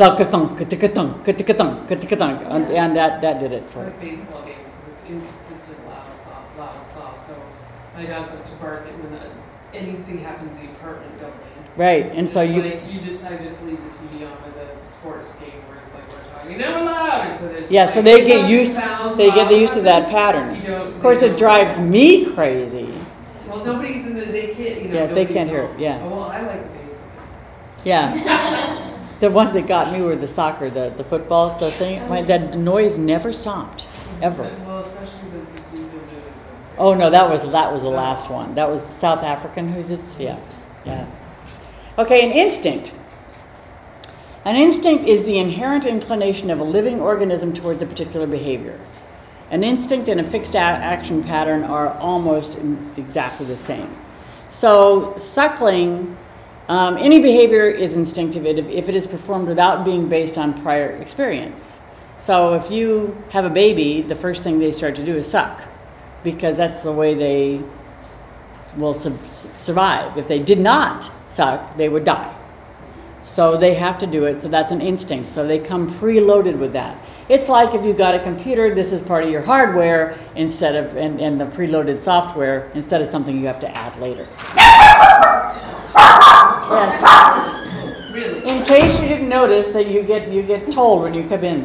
and that did it for Like baseball games, because it's inconsistent, loud, soft. So my dogs like to bark at when anything happens in the apartment building. right. And so It's you like I just leave the TV on with a sports game where it's like we're talking now louder. So there's yeah. just So like, they get something used sounds they get loud used to that happens, pattern. you don't- Of course, they it don't- drives me crazy. Well, nobody's in they can't, Yeah, they can't hear it, yeah. Oh, well, I like the baseball games. Yeah. The ones that got me were the soccer, the football, the thing. That noise never stopped, ever. Well, especially the Zookas. Oh no, that was the last one. That was South African. Yeah. Okay, an instinct. An instinct is the inherent inclination of a living organism towards a particular behavior. An instinct and a fixed action pattern are almost exactly the same. So suckling, any behavior is instinctive if it is performed without being based on prior experience. So if you have a baby, the first thing they start to do is suck, because that's the way they will survive. If they did not suck, they would die. So they have to do it, so that's an instinct. So they come preloaded with that. It's like if you've got a computer, this is part of your hardware instead of, and the preloaded software, instead of something you have to add later. Yes. Really? In case you didn't notice that you get told when you come in,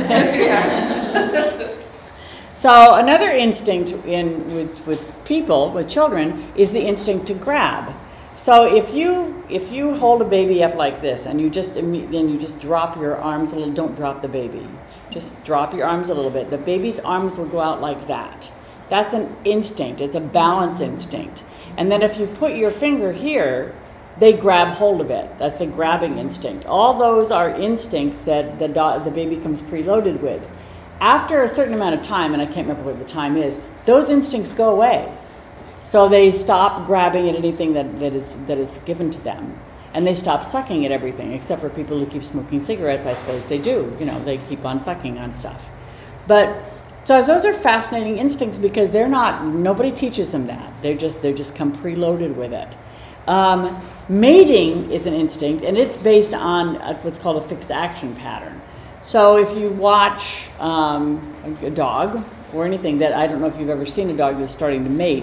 So another instinct with people, with children, is the instinct to grab. So if you hold a baby up like this and you just drop your arms a little, don't drop the baby. Just drop your arms a little bit. The baby's arms will go out like that. That's an instinct. It's a balance instinct. And then if you put your finger here, they grab hold of it. That's a grabbing instinct. All those are instincts that the baby comes preloaded with. After a certain amount of time, and I can't remember what the time is, those instincts go away. So they stop grabbing at anything that is given to them. And they stop sucking at everything, except for people who keep smoking cigarettes. I suppose they do. They keep on sucking on stuff. But so those are fascinating instincts because nobody teaches them that. They just come preloaded with it. Mating is an instinct, and it's based on what's called a fixed action pattern. So if you watch a dog or anything I don't know if you've ever seen a dog that's starting to mate,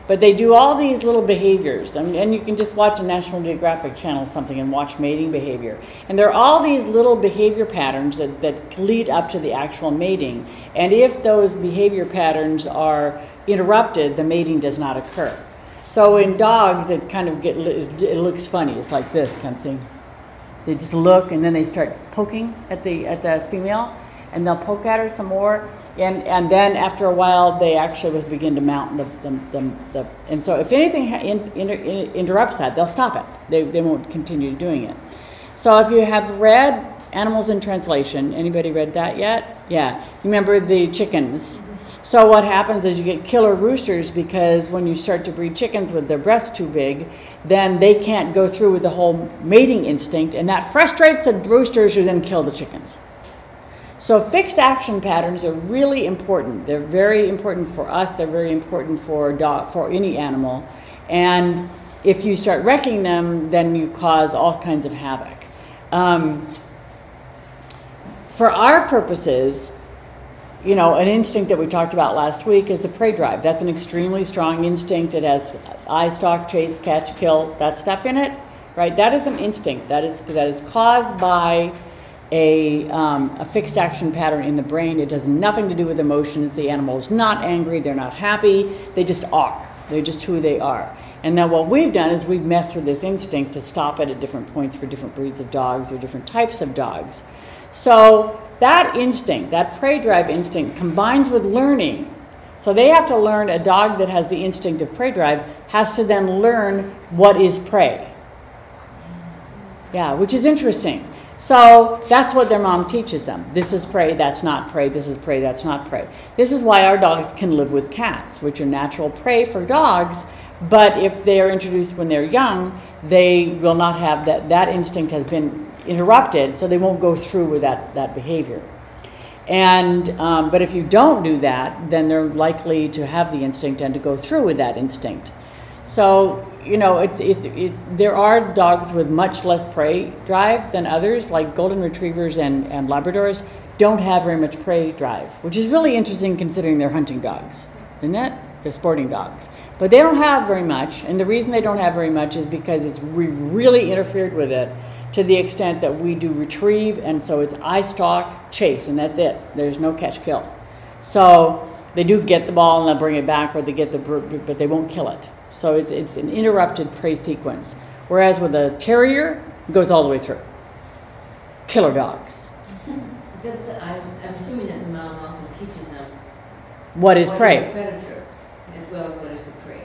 But they do all these little behaviors, and you can just watch a National Geographic channel or something and watch mating behavior. And there are all these little behavior patterns that lead up to the actual mating. And if those behavior patterns are interrupted, the mating does not occur. So in dogs, it kind of it looks funny. It's like this kind of thing. They just look, and then they start poking at the female, and they'll poke at her some more, and then after a while they actually will begin to mount the and so if anything interrupts that, they'll stop it. They won't continue doing it. So if you have read Animals in Translation, anybody read that yet? Yeah, you remember the chickens. So what happens is you get killer roosters, because when you start to breed chickens with their breasts too big, then they can't go through with the whole mating instinct, and that frustrates the roosters, who then kill the chickens. So fixed action patterns are really important. They're very important for us. They're very important for any animal. And if you start wrecking them, then you cause all kinds of havoc. For our purposes, you know, an instinct that we talked about last week is the prey drive. That's an extremely strong instinct. It has eye stalk, chase, catch, kill, that stuff in it, right? That is an instinct. That is caused by a fixed action pattern in the brain. It has nothing to do with emotions. The animal is not angry. They're not happy. They just are. They're just who they are. And now what we've done is we've messed with this instinct to stop it at different points for different breeds of dogs or different types of dogs. So that instinct, that prey drive instinct, combines with learning. So they have to learn, a dog that has the instinct of prey drive has to then learn what is prey. Yeah, which is interesting. So that's what their mom teaches them. This is prey, that's not prey, this is prey, that's not prey. This is why our dogs can live with cats, which are natural prey for dogs, but if they are introduced when they're young, they will not have that instinct has been interrupted, so they won't go through with that behavior. And but if you don't do that, then they're likely to have the instinct and to go through with that instinct. So, you know, there are dogs with much less prey drive than others, like golden retrievers and Labradors don't have very much prey drive, which is really interesting considering they're hunting dogs, isn't it? They're sporting dogs. But they don't have very much, and the reason they don't have very much is because we've really interfered with it to the extent that we do retrieve, and so it's eye stalk, chase, and that's it. There's no catch kill. So they do get the ball and they'll bring it back, or they get the bird, but they won't kill it. So it's an interrupted prey sequence. Whereas with a terrier, it goes all the way through. Killer dogs. I'm assuming that the mom also teaches them What is prey? the predator, as well as what is the prey.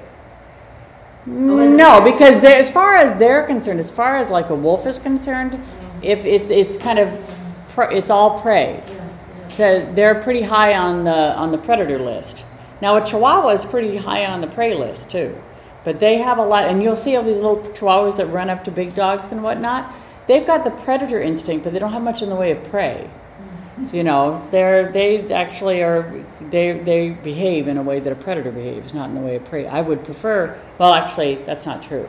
No, because as far as they're concerned, as far as like a wolf is concerned, if it's kind of it's all prey. So they're pretty high on the predator list. Now a Chihuahua is pretty high on the prey list too, but they have a lot, and you'll see all these little Chihuahuas that run up to big dogs and whatnot. They've got the predator instinct, but they don't have much in the way of prey. So, you know, they behave in a way that a predator behaves, not in the way of prey. I would prefer. Well, actually, that's not true.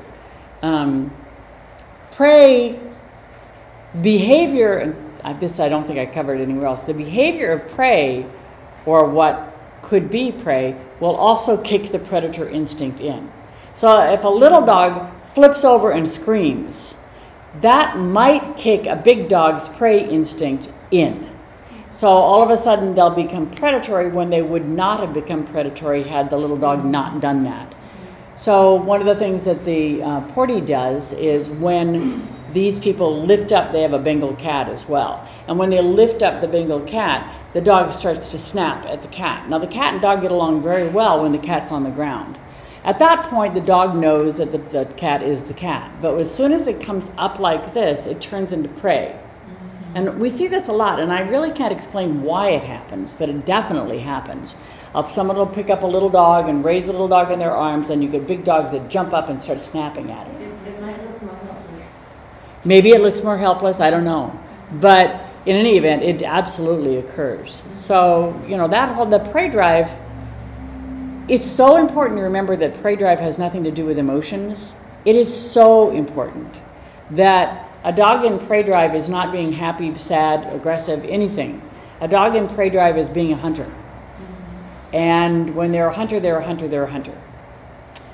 Prey behavior, and this I don't think I covered anywhere else. The behavior of prey, or what could be prey, will also kick the predator instinct in. So if a little dog flips over and screams, that might kick a big dog's prey instinct in. So all of a sudden they'll become predatory when they would not have become predatory had the little dog not done that. So one of the things that the Porty does is when these people lift up, they have a Bengal cat as well, and when they lift up the Bengal cat, the dog starts to snap at the cat. Now the cat and dog get along very well when the cat's on the ground. At that point, the dog knows that the cat is the cat. But as soon as it comes up like this, it turns into prey. And we see this a lot, and I really can't explain why it happens, but it definitely happens. Someone will pick up a little dog and raise the little dog in their arms, and you get big dogs that jump up and start snapping at it. It might look more helpless. Maybe it looks more helpless, I don't know. But in any event, it absolutely occurs. So, you know, the prey drive, it's so important to remember that prey drive has nothing to do with emotions. It is so important that a dog in prey drive is not being happy, sad, aggressive, anything. A dog in prey drive is being a hunter. And when they're a hunter, they're a hunter, they're a hunter.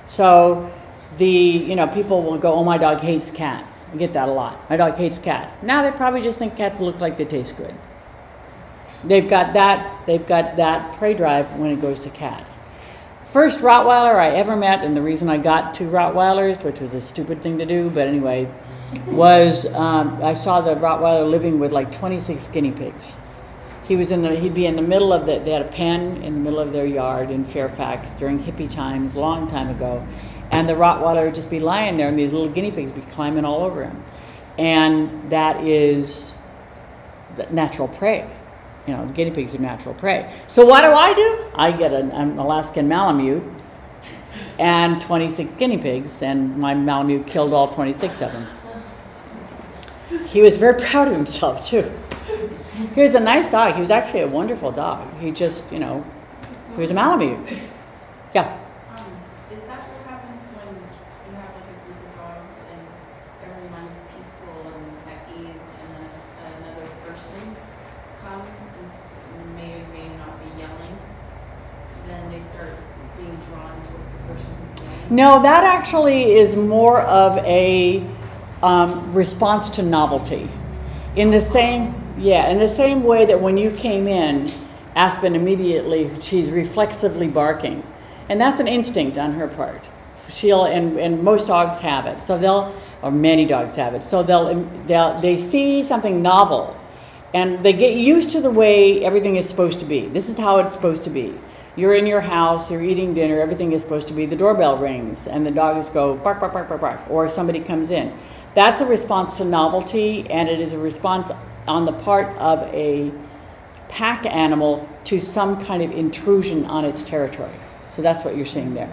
So people will go, oh, my dog hates cats. I get that a lot. My dog hates cats. Now they probably just think cats look like they taste good. They've got that prey drive when it goes to cats. First Rottweiler I ever met, and the reason I got two Rottweilers, which was a stupid thing to do, but anyway, was I saw the Rottweiler living with like 26 guinea pigs. He'd be in the middle of they had a pen in the middle of their yard in Fairfax during hippie times, a long time ago, and the Rottweiler would just be lying there, and these little guinea pigs would be climbing all over him. And that is the natural prey. The guinea pigs are natural prey. So what do? I get an Alaskan Malamute and 26 guinea pigs, and my Malamute killed all 26 of them. He was very proud of himself, too. He was a nice dog. He was actually a wonderful dog. He just, he was a Malamute. Yeah. Is that what happens when you have like a group of dogs and everyone's peaceful and at ease, and then another person comes and may not be yelling, then they start being drawn towards the person who's yelling? No, that actually is more of a response to novelty. In the same way that when you came in, Aspen immediately, she's reflexively barking. And that's an instinct on her part. And most dogs have it. So many dogs have it. So they see something novel, and they get used to the way everything is supposed to be. This is how it's supposed to be. You're in your house, you're eating dinner, everything is supposed to be. The doorbell rings, and the dogs go bark, bark, bark, bark, bark, or somebody comes in. That's a response to novelty, and it is a response on the part of a pack animal to some kind of intrusion on its territory. So that's what you're seeing there.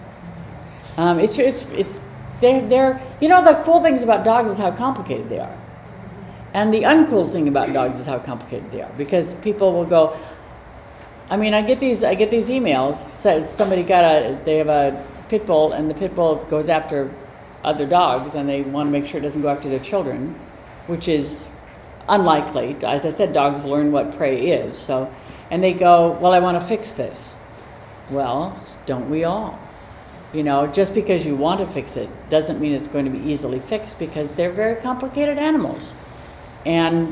The cool things about dogs is how complicated they are. And the uncool thing about dogs is how complicated they are, because people will go, I get these emails, says somebody they have a pit bull, and the pit bull goes after other dogs, and they want to make sure it doesn't go after their children, which is unlikely. As I said, dogs learn what prey is. So, and they go, well, I want to fix this. Well, don't we all? Just because you want to fix it doesn't mean it's going to be easily fixed, because they're very complicated animals. And,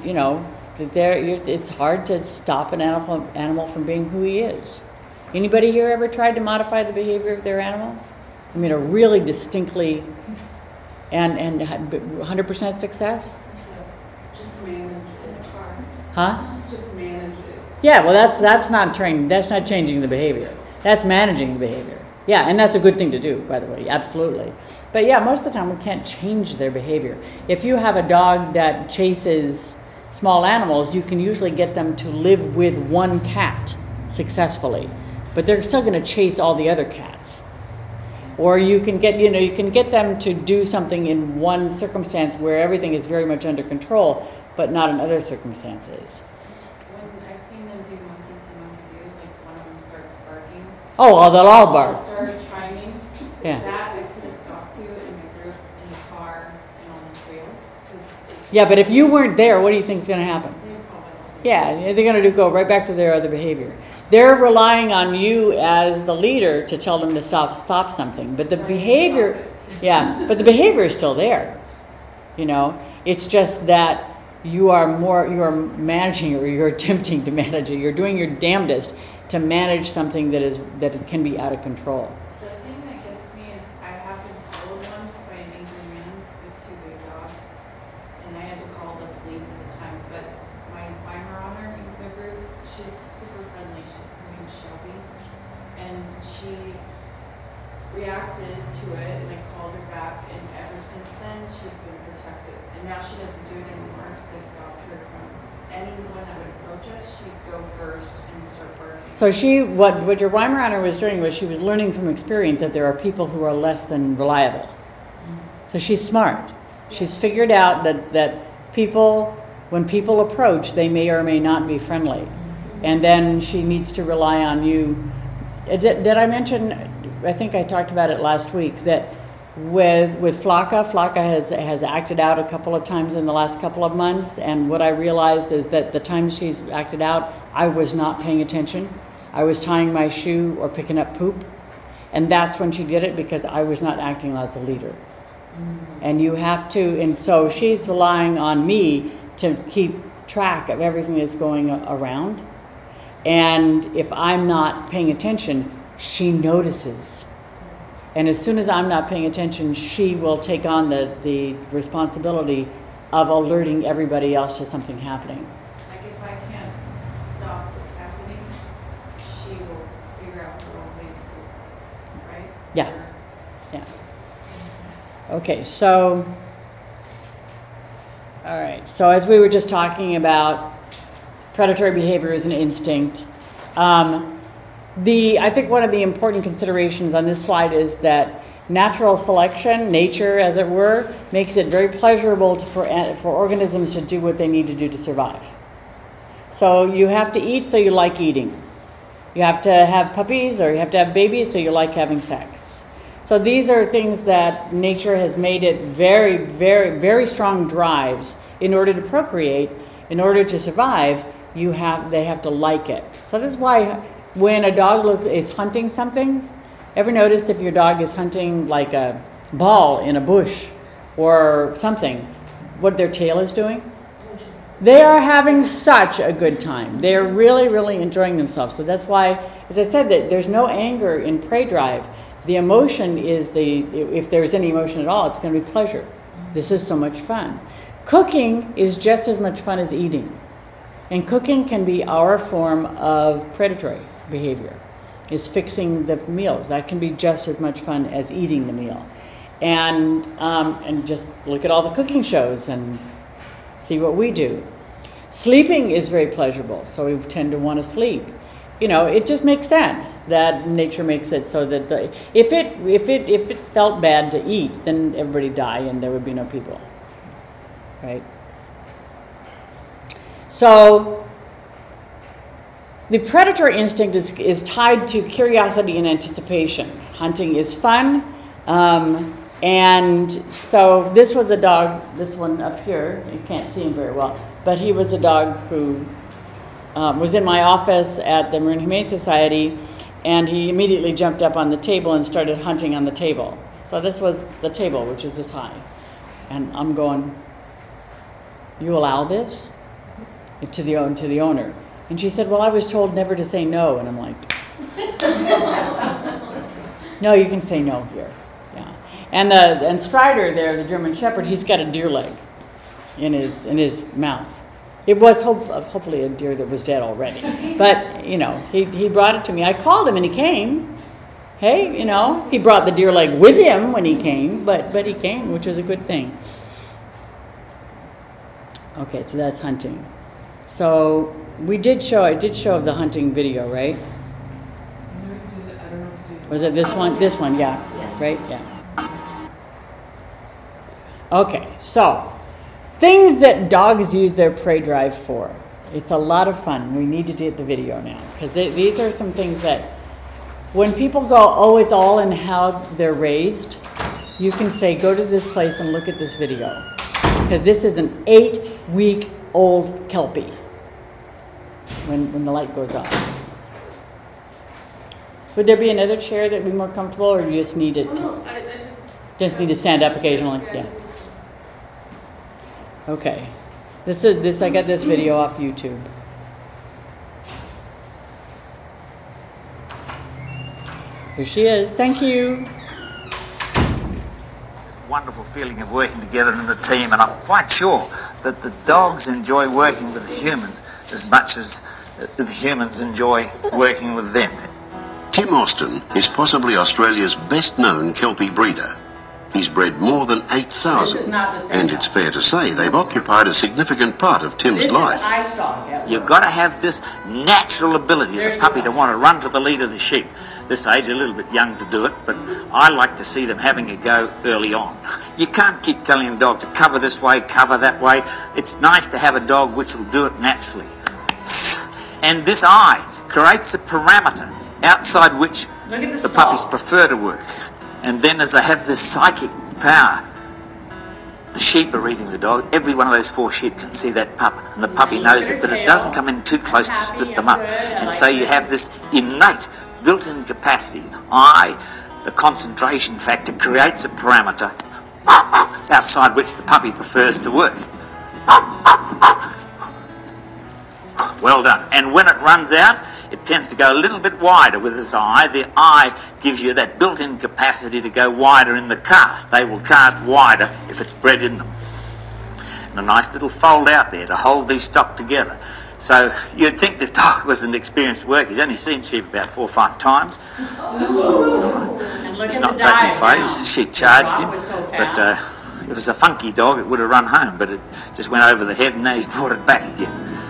it's hard to stop an animal from being who he is. Anybody here ever tried to modify the behavior of their animal? A really distinctly and 100% success? Just manage it. Huh? Just manage it. Yeah, well, that's not training. That's not changing the behavior. That's managing the behavior. Yeah, and that's a good thing to do, by the way, absolutely. But yeah, most of the time we can't change their behavior. If you have a dog that chases small animals, you can usually get them to live with one cat successfully, but they're still going to chase all the other cats. Or you can get them to do something in one circumstance where everything is very much under control, but not in other circumstances. When I've seen them do monkey see, monkey do, like one of them starts barking. Oh, well, they'll all bark. Start chiming. Yeah. That I put a stop to in my group, in the car, and on the trail. Yeah, but if you weren't there, what do you think is going to happen? They probably don't. Yeah, they're going to go right back to their other behavior. They're relying on you as the leader to tell them to stop something. But the behavior, but the behavior is still there. It's just that you are managing, or you're attempting to manage it. You're doing your damnedest to manage something that it can be out of control. The thing that gets me is I happened followed once by an angry man with two big dogs, and I had to call the police at the time. But my Weimaraner in the group, she's super friendly. Her name's Shelby, and she reacted to it, and I called her back, and ever since then she's been protective. And now she doesn't do it anymore because I stopped her from anyone that would approach us. She'd go first and start barking. So what your Weimaraner was doing was she was learning from experience that there are people who are less than reliable. So she's smart. She's figured out that when people approach, they may or may not be friendly. And then she needs to rely on you. Did I mention, I think I talked about it last week, that with Flocka has acted out a couple of times in the last couple of months, and what I realized is that the times she's acted out, I was not paying attention. I was tying my shoe or picking up poop, And that's when she did it, because I was not acting as a leader. And you have to, and so she's relying on me to keep track of everything that's going around. And if I'm not paying attention, she notices. And as soon as I'm not paying attention, she will take on the responsibility of alerting everybody else to something happening. Like if I can't stop what's happening, she will figure out her own way to, right? Yeah. Okay, so, all right, so as we were just talking about, predatory behavior is an instinct. I think one of the important considerations on this slide is that natural selection, nature as it were, makes it very pleasurable for organisms to do what they need to do to survive. So you have to eat so you like eating. You have to have puppies, or you have to have babies so you like having sex. So these are things that nature has made it very, very, very strong drives in order to procreate, in order to survive. They have to like it. So this is why when a dog is hunting something, ever noticed if your dog is hunting like a ball in a bush or something, what their tail is doing? They are having such a good time. They are really, really enjoying themselves. So that's why, as I said, that there's no anger in prey drive. The emotion is if there's any emotion at all, it's going to be pleasure. This is so much fun. Cooking is just as much fun as eating. And cooking can be our form of predatory behavior, is fixing the meals. That can be just as much fun as eating the meal. And just look at all the cooking shows and see what we do. Sleeping is very pleasurable, so we tend to want to sleep. You know, it just makes sense that nature makes it so that if it felt bad to eat, then everybody die and there would be no people, right? So the predatory instinct is tied to curiosity and anticipation. Hunting is fun, and so this was a dog. This one up here, you can't see him very well, but he was a dog who was in my office at the Marin Humane Society, and he immediately jumped up on the table and started hunting on the table. So this was the table, which is this high. And I'm going, you allow this? To the owner. And she said, well, I was told never to say no. And I'm like, no, you can say no here. Yeah. And Strider there, the German Shepherd, he's got a deer leg in his mouth. It was hopefully a deer that was dead already. But, you know, he brought it to me. I called him and he came. Hey, you know, he brought the deer leg with him when he came, but he came, which was a good thing. Okay, so that's hunting. So I did show the hunting video, right? Was it this one? This one, yeah. Right? Yeah. Okay, so things that dogs use their prey drive for. It's a lot of fun. We need to do the video now, because these are some things that when people go, oh, it's all in how they're raised, you can say, go to this place and look at this video. Because this is an 8-week-old Kelpie when the light goes off. Would there be another chair that would be more comfortable, or you just need it? Just need to stand up occasionally? Yeah. Okay. I got this video off YouTube. Here she is. Thank you. Wonderful feeling of working together in a team, and I'm quite sure that the dogs enjoy working with the humans as much as the humans enjoy working with them. Tim Austin is possibly Australia's best-known Kelpie breeder. He's bred more than 8,000, and it's fair to say they've occupied a significant part of Tim's life. You've got to have this natural ability of the puppy to want to run to the lead of the sheep. This age, a little bit young to do it, but I like to see them having a go early on. You can't keep telling a dog to cover this way, cover that way. It's nice to have a dog which will do it naturally. And this eye creates a parameter outside which the puppies prefer to work. And then as they have this psychic power, the sheep are reading the dog. Every one of those 4 sheep can see that pup, and the puppy knows it, but it doesn't come in too close to split them up. And so you have this innate built-in capacity. I the concentration factor creates a parameter outside which the puppy prefers to work. Well done. And when it runs out, it tends to go a little bit wider with its eye. The eye gives you that built-in capacity to go wider in the cast. They will cast wider if it's bred in them. And a nice little fold out there to hold these stock together. So you'd think this dog was an experienced worker. He's only seen sheep about 4 or 5 times. And look It's at not the breaking dive phase. The sheep charged The him. dog was so But fast. if it was a funky dog, it would have run home. But it just went over the head and now he's brought it back again.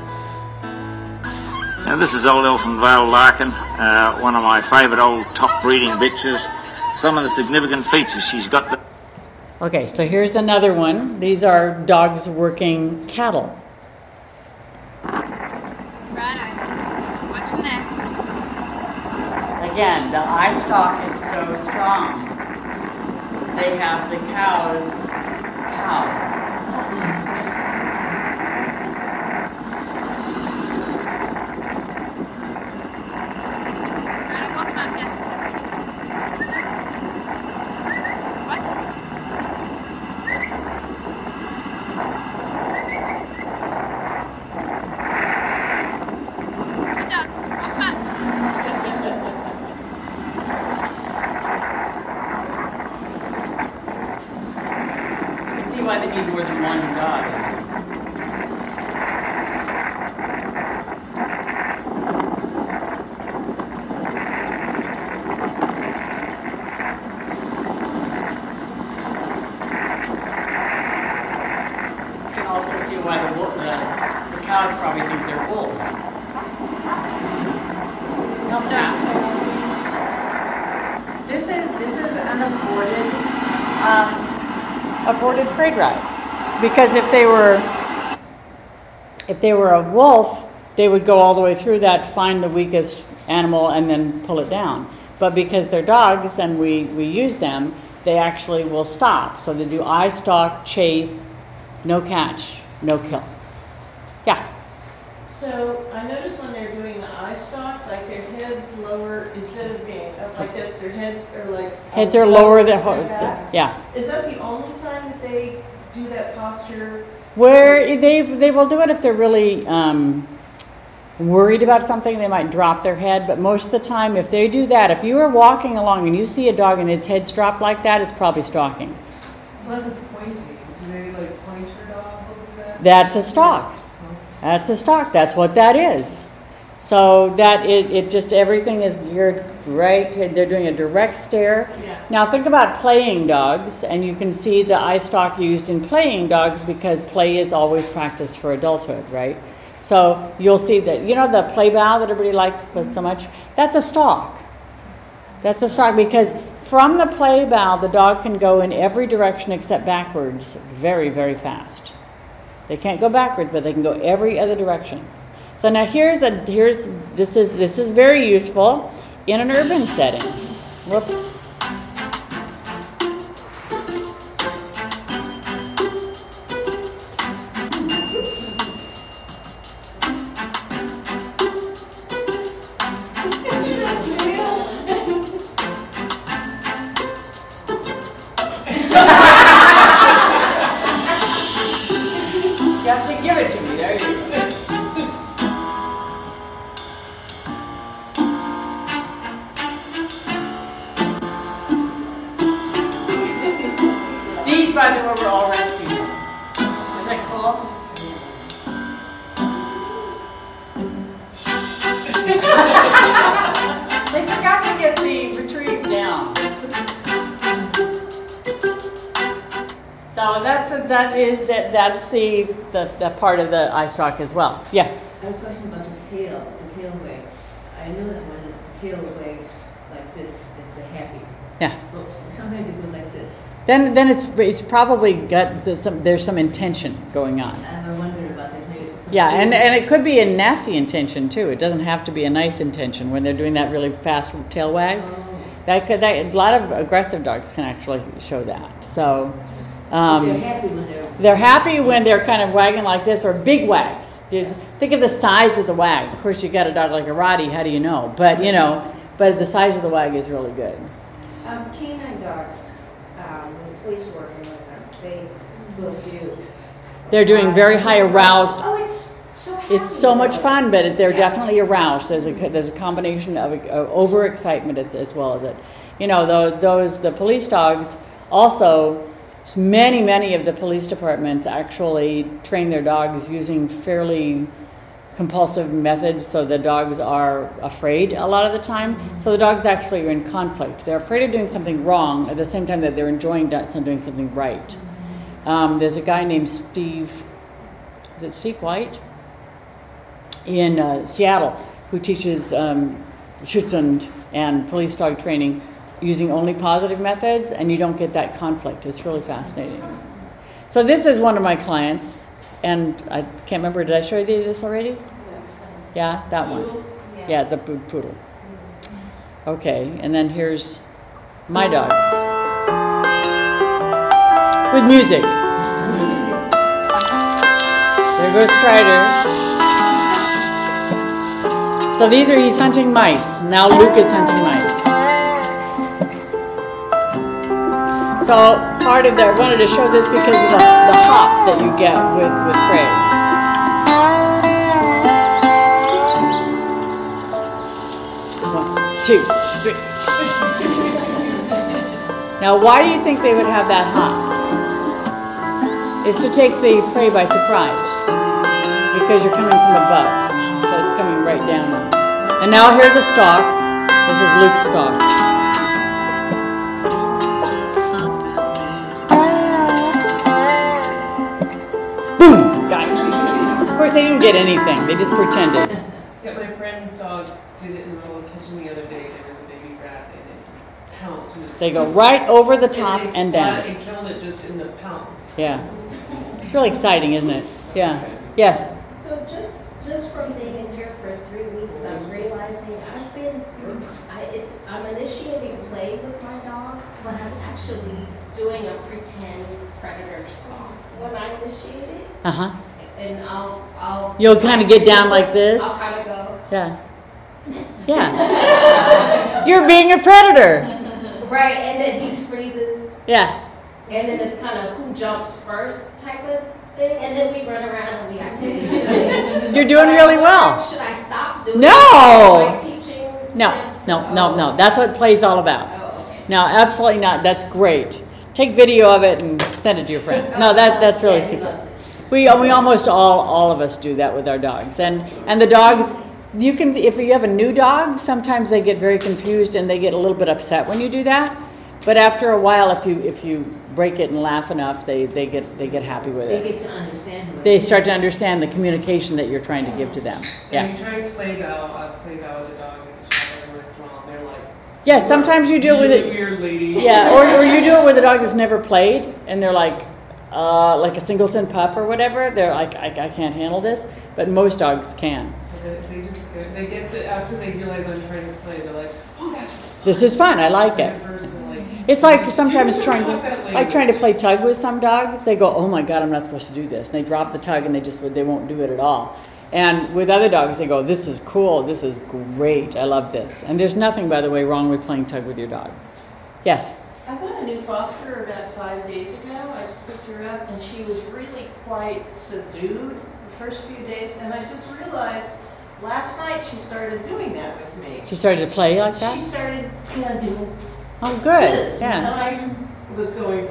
Now this is old Elfin Vale Larkin, one of my favourite old top breeding bitches. Some of the significant features she's got. Okay, so here's another one. These are dogs working cattle. What's next? Again, the eye stalk is so strong. They have the cows cow. Why they need more than one dog. You can also see why the cows probably think they're wolves. No, this is an aborted prey drive, because if they were a wolf, they would go all the way through that, find the weakest animal, and then pull it down. But because they're dogs and we use them, they actually will stop. So they do eye stalk, chase, no catch, no kill. Yeah. So I noticed when they're doing the eye stalk, like their heads lower, instead of being up like this, their heads are like... Heads are lower than... Yeah. Is that the only time that they do that posture? Where they will do it if they're really worried about something, they might drop their head. But most of the time, if they do that, if you are walking along and you see a dog and its head's dropped like that, it's probably stalking. Unless it's pointy. Do they like pointer dogs like that? That's a stalk. That's a stalk. That's what that is. So that it just, everything is geared right. They're doing a direct stare. Yeah. Now think about playing dogs, and you can see the eye stalk used in playing dogs because play is always practiced for adulthood, right? So you'll see that, you know, the play bow that everybody likes so much? That's a stalk. That's a stalk because from the play bow, the dog can go in every direction except backwards very, very fast. They can't go backwards, but they can go every other direction. So now this is very useful in an urban setting. Whoops. You have to give it to me. There you go. These, by the way, were all rescued. Isn't that cool? They forgot to get the retrieve down. So that's the part of the eye stalk as well. Yeah. I have a question about the tail wag. I know that when the tail wags like this, it's a happy. Yeah. Well, sometimes it goes like this. Then it's probably got there's some intention going on. I'm wondering about that. Maybe it's Yeah, and it could be a nasty intention too. It doesn't have to be a nice intention when they're doing that really fast tail wag. A lot of aggressive dogs can actually show that. So they're happy when they're happy when they're kind of wagging like this, or big wags. Think of the size of the wag. Of course, you got a dog like a Rottie. How do you know? But the size of the wag is really good. Canine dogs, when the police are working with them, they will do. They're doing very high aroused. Oh, it's so happy. It's so much fun, but they're Yeah. definitely aroused. There's a combination of overexcitement as well as it. You know, the police dogs also, many of the police departments actually train their dogs using fairly compulsive methods, so the dogs are afraid a lot of the time. So the dogs actually are in conflict. They're afraid of doing something wrong at the same time that they're enjoying doing something right. There's a guy named Steve, is it Steve White? In Seattle, who teaches Schutzhund and police dog training using only positive methods, and you don't get that conflict. It's really fascinating. So this is one of my clients, and I can't remember, did I show you this already? Yeah, that one. Yeah, the poodle. Okay, and then here's my dogs. With music. There goes Strider. So he's hunting mice. Now Luke is hunting mice. So part of that, I wanted to show this because of the hop that you get with Craig. 1, 2, 3. Now why do you think they would have that hop? It's to take the prey by surprise. Because you're coming from above. So it's coming right down. And now here's a stalk. This is Luke's stalk. Boom! Got it. Of course, they didn't get anything. They just pretended. Yeah, my friend's dog did it in the middle of the kitchen the other day. There was a baby rat and it pounced. They go right over the top and down. And killed it just in the pounce. Yeah. It's really exciting, isn't it? Yeah. Yes. So just from being in here for 3 weeks, I'm realizing I'm initiating play with my dog, but I'm actually doing a pretend predator stalk when I initiate it. Uh-huh. And I'll You'll kind of get down like this. I'll kind of go. Yeah. Yeah. You're being a predator. Right, and then he freezes. Yeah. And then it's kind of who jumps first type of thing. And then we run around and we act silly. You're doing really well. Should I stop doing No. it? Like teaching No. That's what play's all about. Oh, okay. No, absolutely not. That's great. Take video of it and send it to your friends. No, that's really Yeah, he super. loves it. We almost all of us do that with our dogs. And the dogs, you can, if you have a new dog, sometimes they get very confused and they get a little bit upset when you do that. But after a while, if you break it and laugh enough, they get happy with They it. get to understand what. They start to understand the communication that you're trying to give to them. And Yeah. you try to play Val with a dog in the shop every once in a while, and they're like, Yeah, sometimes you deal with really it. weird lady. Yeah, or you do it with a dog that's never played, and they're like a singleton pup or whatever. They're like, I can't handle this, but most dogs can. They get the, after they realize I'm trying to play, they're like, oh, that's really fun. This is fun. I like it. At first they're like, It's like sometimes You trying talk that to play tug with some dogs. They go, oh my God, I'm not supposed to do this. And they drop the tug and they won't do it at all. And with other dogs, they go, this is cool. This is great. I love this. And there's nothing, by the way, wrong with playing tug with your dog. Yes. I got a new foster about 5 days ago. I just picked her up and she was really quite subdued the first few days. And I just realized last night she started doing that with me. She started to play like She that? started kind of doing Oh, good. this. And Yeah. I was going,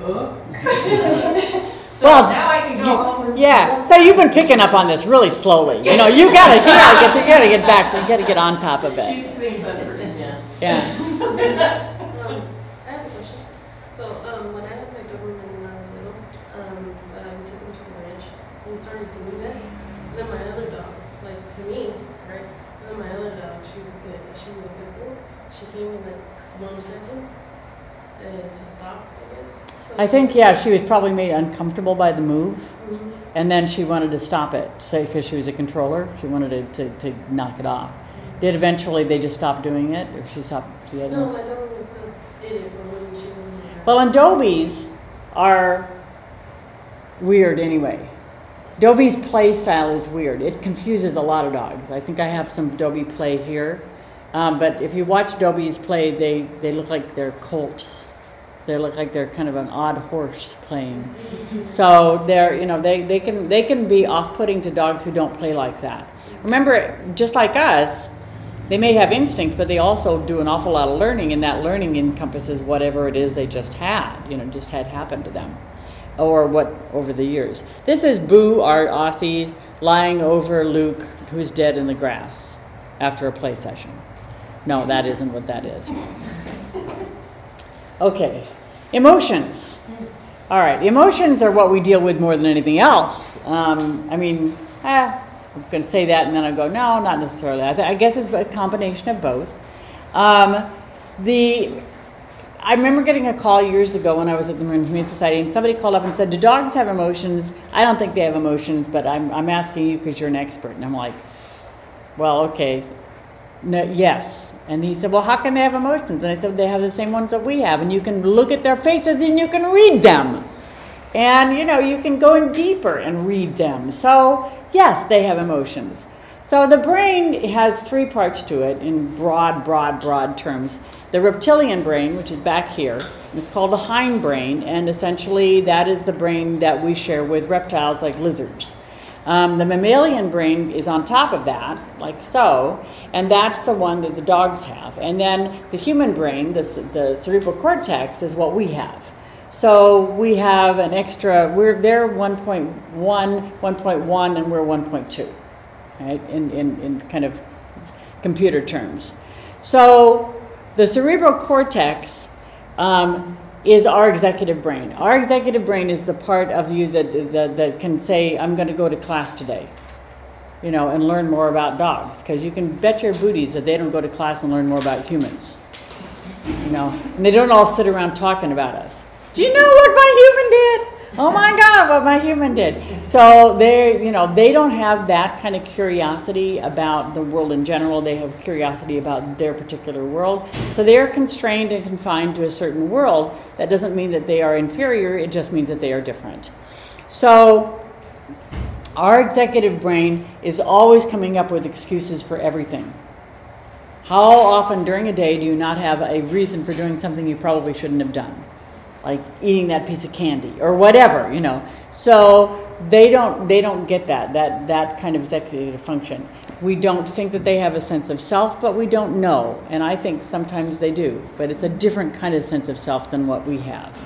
So Well, now I can go home and. Yeah. So you've been picking up on this really slowly. You know, you gotta get back. You gotta get on top of it. Keep things under intense. Yeah. I have a question. So, when I had my Doberman when I was little, we took him to the ranch and he started doing it. And then my other dog, like to me, right? And then my other dog, she was a pit bull. She came and like lunged at him to stop, I guess. So I think, yeah, she was probably made uncomfortable by the move. Mhm. And then she wanted to stop it, say, because she was a controller. She wanted to knock it off. Did eventually they just stop doing it, or she stopped the other No, ones? my Doberman still did it, but when she wasn't there. Well, and Dobies are weird anyway. Dobie's play style is weird. It confuses a lot of dogs. I think I have some Dobie play here, But if you watch Dobies play, they look like they're colts. They look like they're kind of an odd horse playing. So they're, you know, they can be off-putting to dogs who don't play like that. Remember, just like us, they may have instincts, but they also do an awful lot of learning, and that learning encompasses whatever it is they just had, you know, just had happened to them, or what over the years. This is Boo, our Aussies, lying over Luke, who's dead in the grass after a play session. No, that isn't what that is. Okay, emotions. All right, emotions are what we deal with more than anything else. I'm going to say that and then I'll go, no, not necessarily. I guess it's a combination of both. I remember getting a call years ago when I was at the Marine Humane Society, and somebody called up and said, do dogs have emotions? I don't think they have emotions, but I'm asking you because you're an expert. And I'm like, well, okay. No, yes. And he said, well, how can they have emotions? And I said, they have the same ones that we have. And you can look at their faces and you can read them. And, you know, you can go in deeper and read them. So, yes, they have emotions. So the brain has three parts to it in broad terms. The reptilian brain, which is back here, it's called the hindbrain. And essentially, that is the brain that we share with reptiles like lizards. The mammalian brain is on top of that, like so, and that's the one that the dogs have. And then the human brain, the cerebral cortex, is what we have. So we have an extra, they're 1.1, 1.1, and we're 1.2, right, in kind of computer terms. So the cerebral cortex is our executive brain. Our executive brain is the part of you that can say, I'm going to go to class today, you know, and learn more about dogs. Because you can bet your booties that they don't go to class and learn more about humans, you know. And they don't all sit around talking about us. Do you know what my human did? Oh my God, what my human did. So they don't have that kind of curiosity about the world in general. They have curiosity about their particular world. So they are constrained and confined to a certain world. That doesn't mean that they are inferior. It just means that they are different. So our executive brain is always coming up with excuses for everything. How often during a day do you not have a reason for doing something you probably shouldn't have done? Like eating that piece of candy or whatever, you know. So they don't get that kind of executive function. We don't think that they have a sense of self, but we don't know. And I think sometimes they do, but it's a different kind of sense of self than what we have.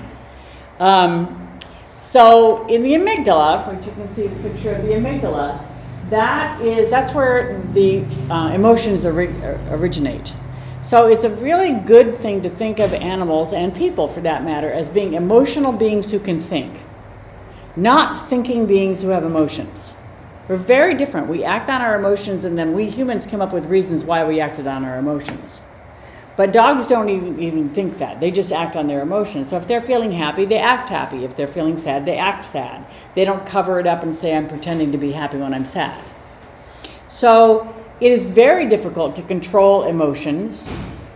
So in the amygdala, which you can see the picture of the amygdala, that's where the emotions originate. So it's a really good thing to think of animals, and people for that matter, as being emotional beings who can think, not thinking beings who have emotions. We're very different. We act on our emotions, and then we humans come up with reasons why we acted on our emotions. But dogs don't even think that. They just act on their emotions. So if they're feeling happy, they act happy. If they're feeling sad, they act sad. They don't cover it up and say, I'm pretending to be happy when I'm sad. So it is very difficult to control emotions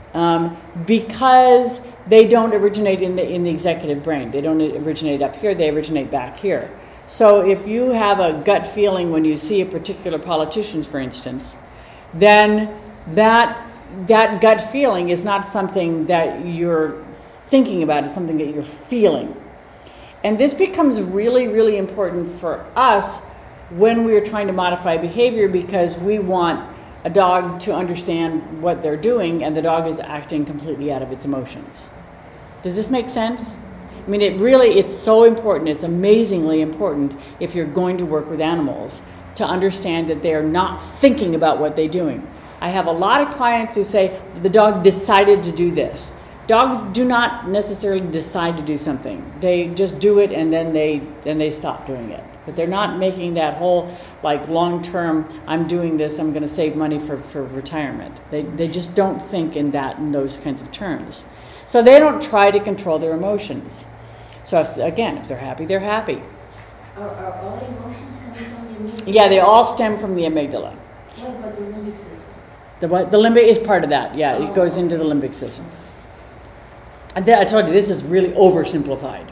because they don't originate in the executive brain. They don't originate up here, they originate back here. So if you have a gut feeling when you see a particular politician, for instance, then that gut feeling is not something that you're thinking about, it's something that you're feeling. And this becomes really, really important for us when we're trying to modify behavior, because we want a dog to understand what they're doing, and the dog is acting completely out of its emotions. Does this make sense? I mean, it's so important. It's amazingly important if you're going to work with animals to understand that they're not thinking about what they're doing. I have a lot of clients who say, the dog decided to do this. Dogs do not necessarily decide to do something. They just do it, and then they stop doing it. But they're not making that whole, like, long-term, I'm doing this, I'm going to save money for retirement. They just don't think in those kinds of terms. So they don't try to control their emotions. So if they're happy, they're happy. Are all emotions coming from the amygdala? Yeah, they all stem from the amygdala. What about the limbic system? The limbic is part of that, yeah. It goes into the limbic system. And I told you, this is really oversimplified.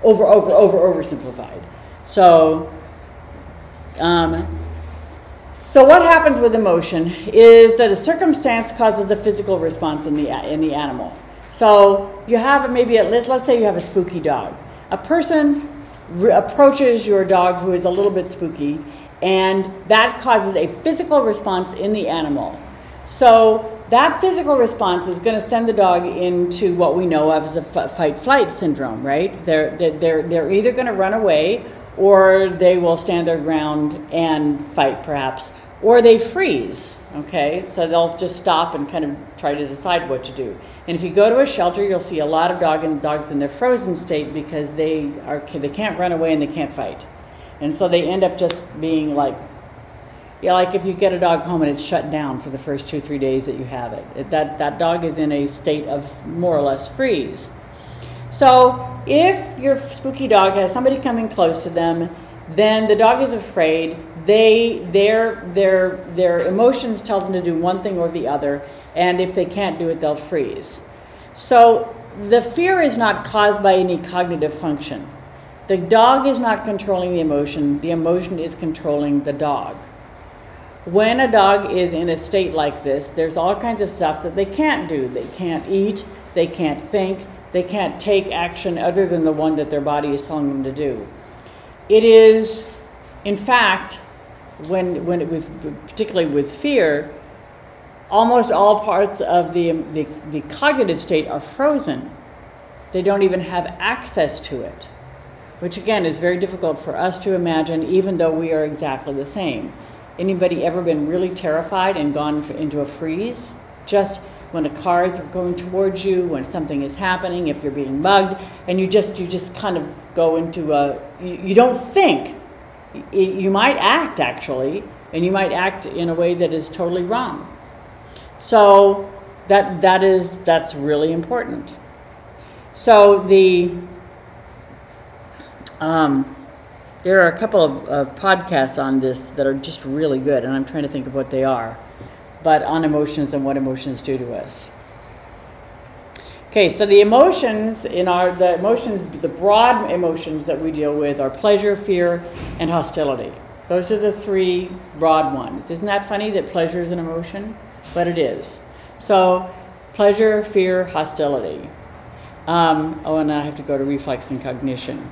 Oversimplified. So So what happens with emotion is that a circumstance causes a physical response in the animal. So you have let's say you have a spooky dog. A person approaches your dog who is a little bit spooky, and that causes a physical response in the animal. So that physical response is going to send the dog into what we know of as a fight-flight syndrome, right? They're either going to run away, or they will stand their ground and fight, perhaps, or they freeze. Okay, so they'll just stop and kind of try to decide what to do. And if you go to a shelter, you'll see a lot of dogs in their frozen state because they can't run away and they can't fight, and so they end up just being like. Yeah, like if you get a dog home and it's shut down for the first 2-3 days that you have it. That dog is in a state of more or less freeze. So if your spooky dog has somebody coming close to them, then the dog is afraid. Their emotions tell them to do one thing or the other, and if they can't do it, they'll freeze. So the fear is not caused by any cognitive function. The dog is not controlling the emotion is controlling the dog. When a dog is in a state like this, there's all kinds of stuff that they can't do. They can't eat, they can't think, they can't take action other than the one that their body is telling them to do. It is, in fact, particularly with fear, almost all parts of the cognitive state are frozen. They don't even have access to it, which again is very difficult for us to imagine, even though we are exactly the same. Anybody ever been really terrified and gone into a freeze? Just when a car is going towards you, when something is happening, if you're being mugged, and you just kind of go into you don't think. You might act, actually, and you might act in a way that is totally wrong. So that's really important. So there are a couple of podcasts on this that are just really good, and I'm trying to think of what they are, but on emotions and what emotions do to us. Okay, so the emotions the broad emotions that we deal with are pleasure, fear, and hostility. Those are the three broad ones. Isn't that funny that pleasure is an emotion? But it is. So pleasure, fear, hostility. And I have to go to reflex and cognition.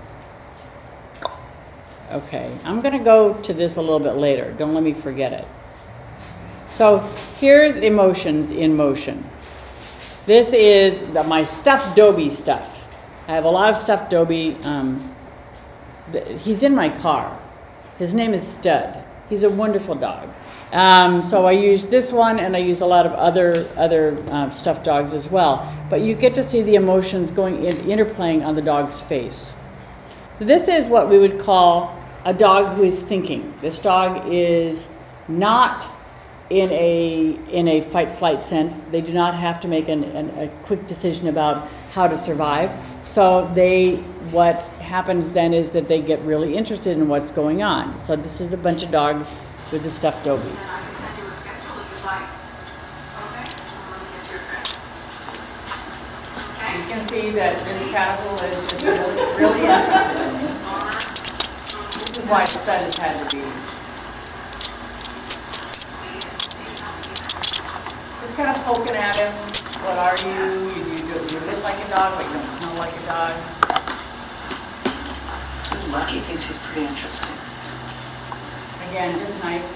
Okay, I'm going to go to this a little bit later. Don't let me forget it. So here's emotions in motion. This is my stuffed Dobie stuff. I have a lot of stuffed Dobie. He's in my car. His name is Stud. He's a wonderful dog. So I use this one, and I use a lot of other stuffed dogs as well. But you get to see the emotions interplaying on the dog's face. So this is what we would call a dog who is thinking. This dog is not in a fight-flight sense. They do not have to make a quick decision about how to survive. So what happens then is that they get really interested in what's going on. So this is a bunch of dogs with the stuffed Dobie. You can see that Minnie Catapult is really interested. This is why Stud has had to be. Just kind of poking at him. What are you? You look like a dog, but you don't smell like a dog. Lucky thinks he's pretty interesting. Again, just nice.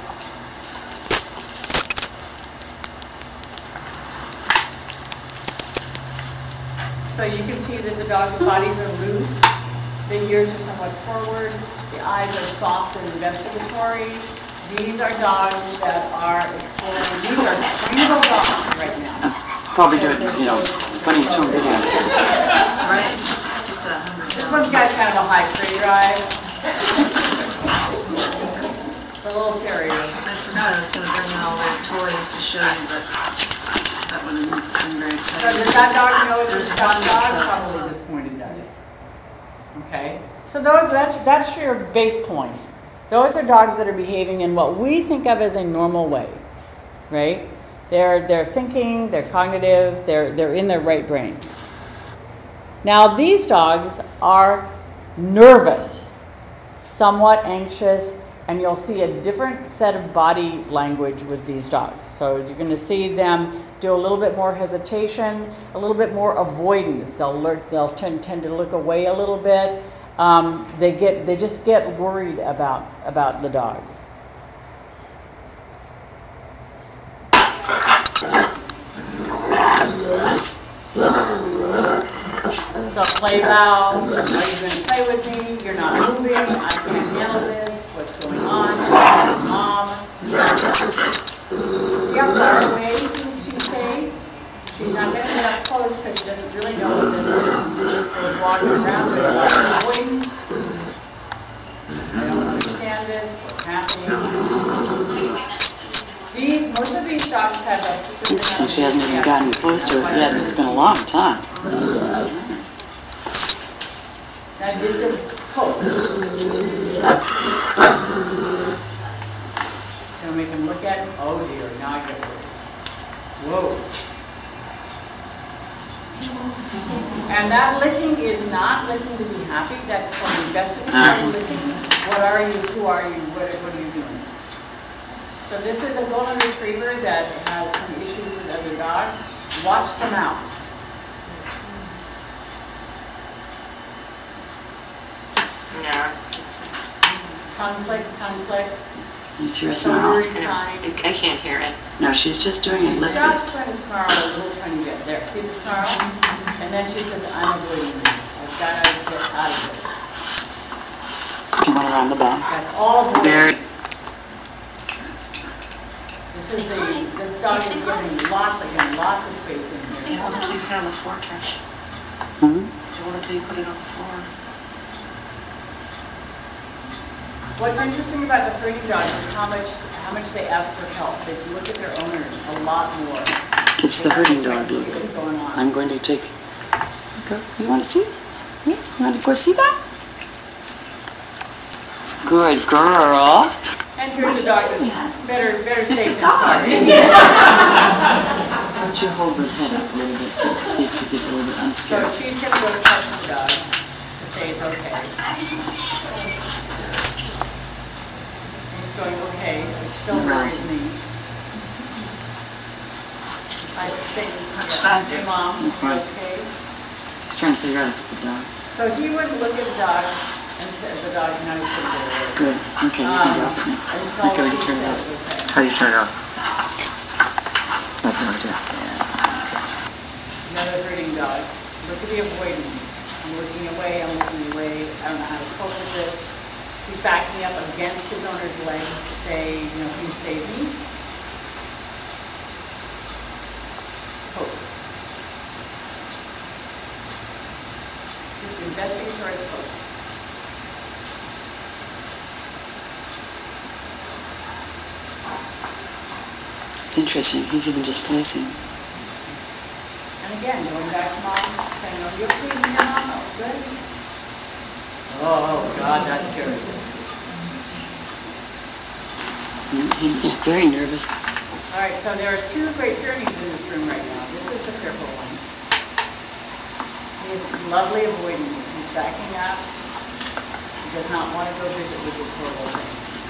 So you can see that the dog's bodies are loose, the ears are somewhat forward, the eyes are soft and investigatory. These are dogs that are exploring. These are real dogs right now. Probably doing, funny short videos. Right. This one's got kind of a high prey drive. The little terrier. I forgot I was going to bring in all their toys to show you, but that one I'm very So excited. does that dog know it's a There's stuffed one dog? that's, Probably at this point it does. Okay. So that's your base point. Those are dogs that are behaving in what we think of as a normal way, right? They're thinking, they're cognitive, they're in their right brain. Now these dogs are nervous, somewhat anxious, and you'll see a different set of body language with these dogs. So you're going to see them do a little bit more hesitation, a little bit more avoidance. They'll tend to look away a little bit. They just get worried about the dog. So play vow, are you going to play with me? You're not moving, I can't handle this, what's going on? Mom. Yeah, far away, she stays. She's not going to get up close because she doesn't really know what this is. She's walking around with a lot of avoidance. I don't understand this, what's happening? Most of these dogs have a... Interesting, she hasn't even gotten close to it yet. It's been a long time. Now this is hope. Gonna make him look at it. Oh dear, now I get worried. Whoa. And that licking is not licking to be happy. That's for investigation licking. What are you? Who are you? What are you doing? So this is a golden retriever that has some issues with other dogs. Watch the mouth. Conflict. You see her snarl? I can't hear it. No, she's just doing it. Look. Just trying to snarl a little, trying to get there. See the snarl? And then she says, I'm avoiding this. I've got to get out of this. She went around the back. That's all Very. This dog is giving lots of space in here. See, it wasn't until you put it on the floor, Trish. It wasn't until you put it on the floor. What's interesting about the herding dogs is how much they ask for help. They look at their owners a lot more. It's the herding dog look. What's going on? I'm going to take. Go. You want to see? Yeah? You want to go see that? Good girl. And here's the dog that's better safe than Dog. sorry. Why don't you hold her head up a little bit so to see if she gets a little bit So unscared? she's going to go to touch the dog to say it's okay. It's going okay. It's still worries me. I think, hey Mom, That's you right. okay? She's trying to figure out if it's a dog. So he would look at the dog and said the dog now he's going to go away. Good. Okay, you can drop it now. Okay, we can turn it off. How do you turn it off? That's what I do. Another herding dog. Look at the avoidance. I'm looking away, I don't know how to cope with this. He's backing up against his owner's leg to say, please save me. Hope. Just investigatory hope. It's interesting. He's even just placing. And again, going back to Mom, saying, oh, you're pleasing your mom, oh, good. Oh, God, that's scary. He's very nervous. All right, so there are two great journeys in this room right now. This is the fearful one. He's lovely avoiding it. He's backing up. He does not want to go visit with this horrible thing.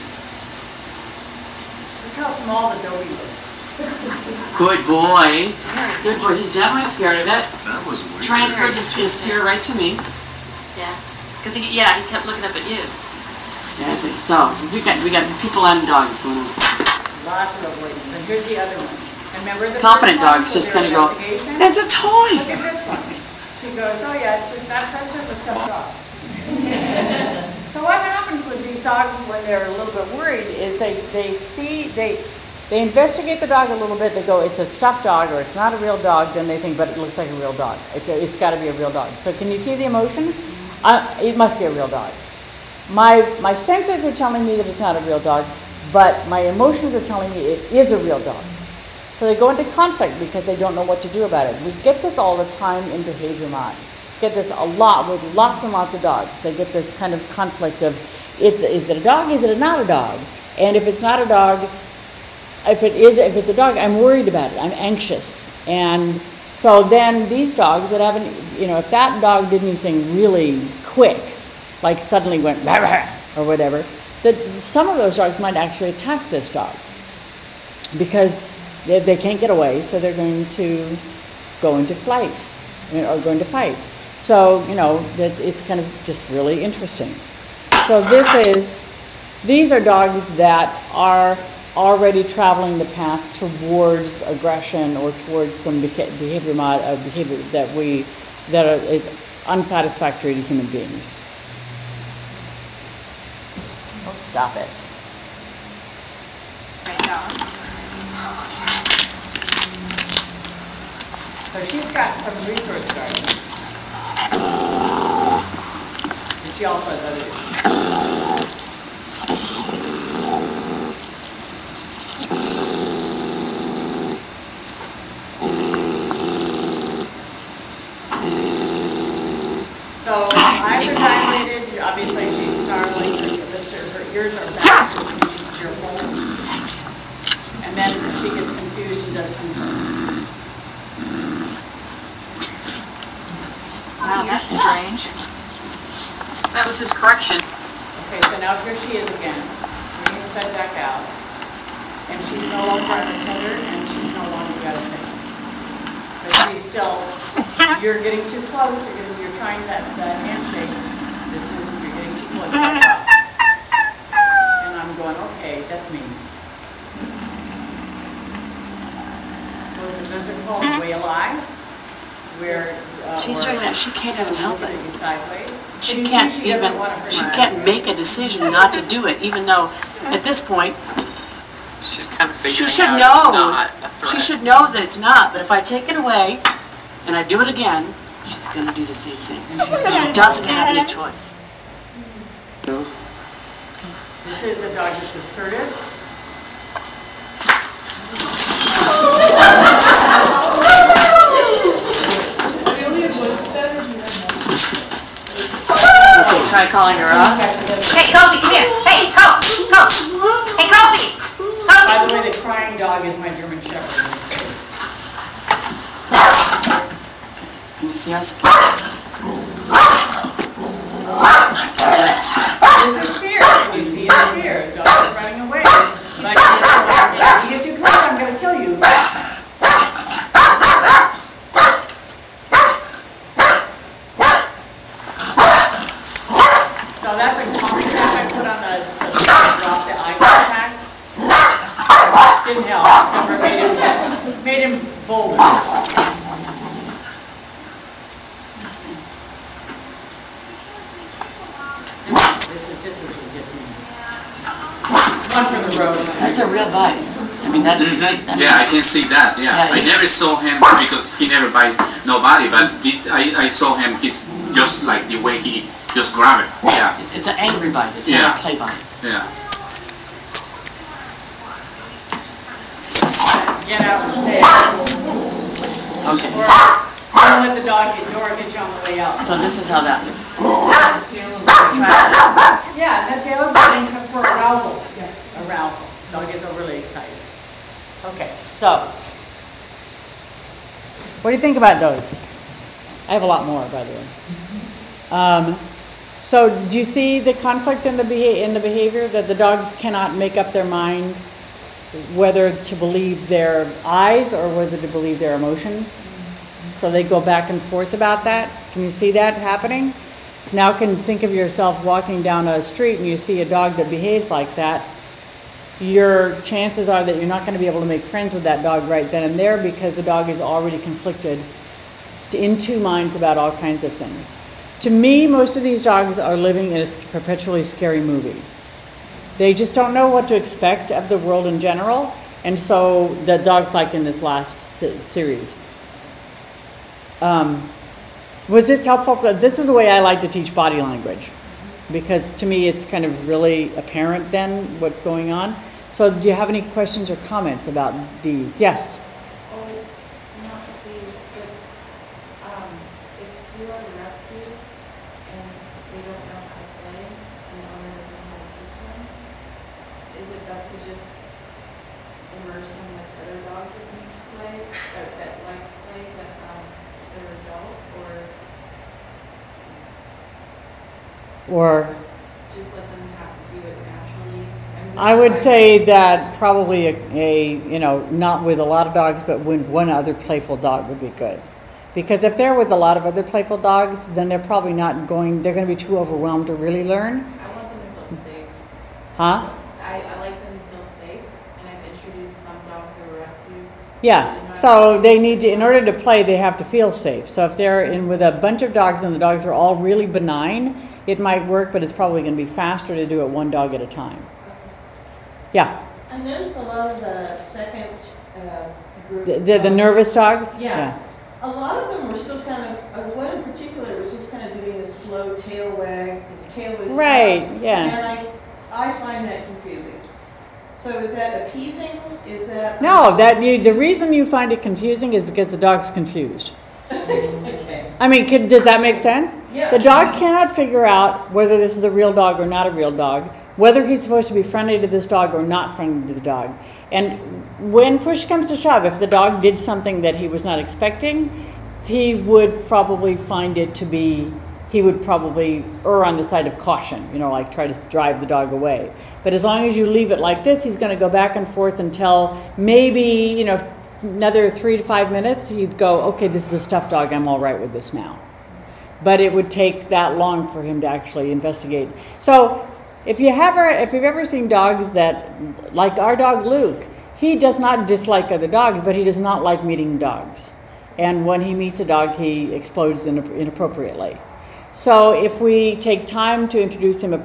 Look how small the Dobie looks. Good boy. Good boy. He's definitely scared of it. That was weird. Transferred his fear right to me. Yeah, because he kept looking up at you. Yes. So we got people and dogs going on. Lots of avoidance. And here's the other one. And remember the Confident first one dogs for just their kind of go, investigation? it's a toy. Look at this one. She goes, oh yeah, it's just that's just a stuffed dog. So what happens with these dogs when they're a little bit worried is they investigate the dog a little bit. They go, it's a stuffed dog or it's not a real dog. Then they think, but it looks like a real dog. It's got to be a real dog. So can you see the emotions? It must be a real dog. My senses are telling me that it's not a real dog, but my emotions are telling me it is a real dog. So they go into conflict because they don't know what to do about it. We get this all the time in behavior mind. Get this a lot with lots and lots of dogs. They get this kind of conflict of, is it a dog? Is it not a dog? And if it's not a dog, if it's a dog, I'm worried about it. I'm anxious. And so then these dogs would have, if that dog did anything really quick, like suddenly went rah, rah, or whatever, that some of those dogs might actually attack this dog because they can't get away, so they're going to go into flight, or going to fight. So, that it's kind of just really interesting. So these are dogs that are already traveling the path towards aggression or towards some behavior that is unsatisfactory to human beings. Oh, stop it. So she's got some resource guardians. And she also has others. So eyes are dilated, obviously she's snarling, her ears are back, she's fearful. And then she gets confused and does confuse. Wow, that's strange. That was his correction. Okay, so now here she is again, bringing his head back out. And she's no longer on the tender, and she's no longer got a thing. But she's still, you're getting too close, you're trying that handshake. You're getting too close. And I'm going, okay, that's me. What is it called? Whale eye? Where she's doing that. She can't even help it. Sideways. She can't make a decision not to do it, even though at this point She's kind of she figuring should out know. it's not a threat. She should know that it's not. But if I take it away and I do it again, she's going to do the same thing. She doesn't have any choice. This is a dog that's assertive. Okay, try calling her up. Hey, Kofi, come here. Hey, Kofi, Kofi. Hey, Kofi. By the way, the crying dog is my German Shepherd. Can you see us? This is fear. You see it's fear. The dog is running away. But if you get too close, I'm going to kill you. So that's a confidence I put on the drop the eye contact. Didn't help. Remember, made him bolder. One for the road. That's a real bite. I mean, that's Yeah, I can see that. Yeah, Yeah, I never saw him because he never bite nobody. But I saw him. He's just like the way he just grab it. Yeah, it's an angry bite. It's not a play bite. yeah. Get out and stay. Okay. Or don't let the dog get you on the way out. So this is how that looks. Yeah, the tail is getting for arousal. Yeah, arousal. Dog gets overly excited. Okay, so what do you think about those? I have a lot more, by the way. So do you see the conflict in the behavior that the dogs cannot make up their mind whether to believe their eyes or whether to believe their emotions? So they go back and forth about that. Can you see that happening? Now can think of yourself walking down a street and you see a dog that behaves like that. Your chances are that you're not going to be able to make friends with that dog right then and there because the dog is already conflicted in two minds about all kinds of things. To me, most of these dogs are living in a perpetually scary movie. They just don't know what to expect of the world in general, and so the dogs like in this last series. Was this helpful? This is the way I like to teach body language, because to me it's kind of really apparent then what's going on. So do you have any questions or comments about these? Yes? Oh, not these, but if you are a rescue and they don't know how to play and the owner doesn't know how to teach them, is it best to just immerse them with other dogs that need to play, that like to play, that they're adult, or Or just let them have to do it naturally? I would say that probably you know, not with a lot of dogs, but when one other playful dog would be good. Because if they're with a lot of other playful dogs, then they're probably not going, they're going to be too overwhelmed to really learn. I want them to feel safe. Huh? I like them to feel safe, and I've introduced some dogs through rescues. Yeah, so they need to, in order to play, they have to feel safe. So if they're in with a bunch of dogs and the dogs are all really benign, it might work, but it's probably going to be faster to do it one dog at a time. Yeah. I noticed a lot of the second group. The nervous dogs? Yeah. A lot of them were still kind of, one in particular was just kind of doing this slow tail wag. His tail was Right, up, yeah. And I find that confusing. So is that appeasing? Is that... No, the reason you find it confusing is because the dog's confused. Okay. I mean, does that make sense? Yeah. The dog cannot figure out whether this is a real dog or not a real dog, whether he's supposed to be friendly to this dog or not friendly to the dog. And when push comes to shove, if the dog did something that he was not expecting, he would probably find it to be, he would probably err on the side of caution, you know, like try to drive the dog away. But as long as you leave it like this, he's going to go back and forth until maybe, you know, another 3 to 5 minutes, he'd go, okay, this is a stuffed dog, I'm all right with this now. But it would take that long for him to actually investigate. So if you've ever seen dogs that, like our dog Luke, he does not dislike other dogs, but he does not like meeting dogs. And when he meets a dog, he explodes inappropriately. So if we take time to introduce him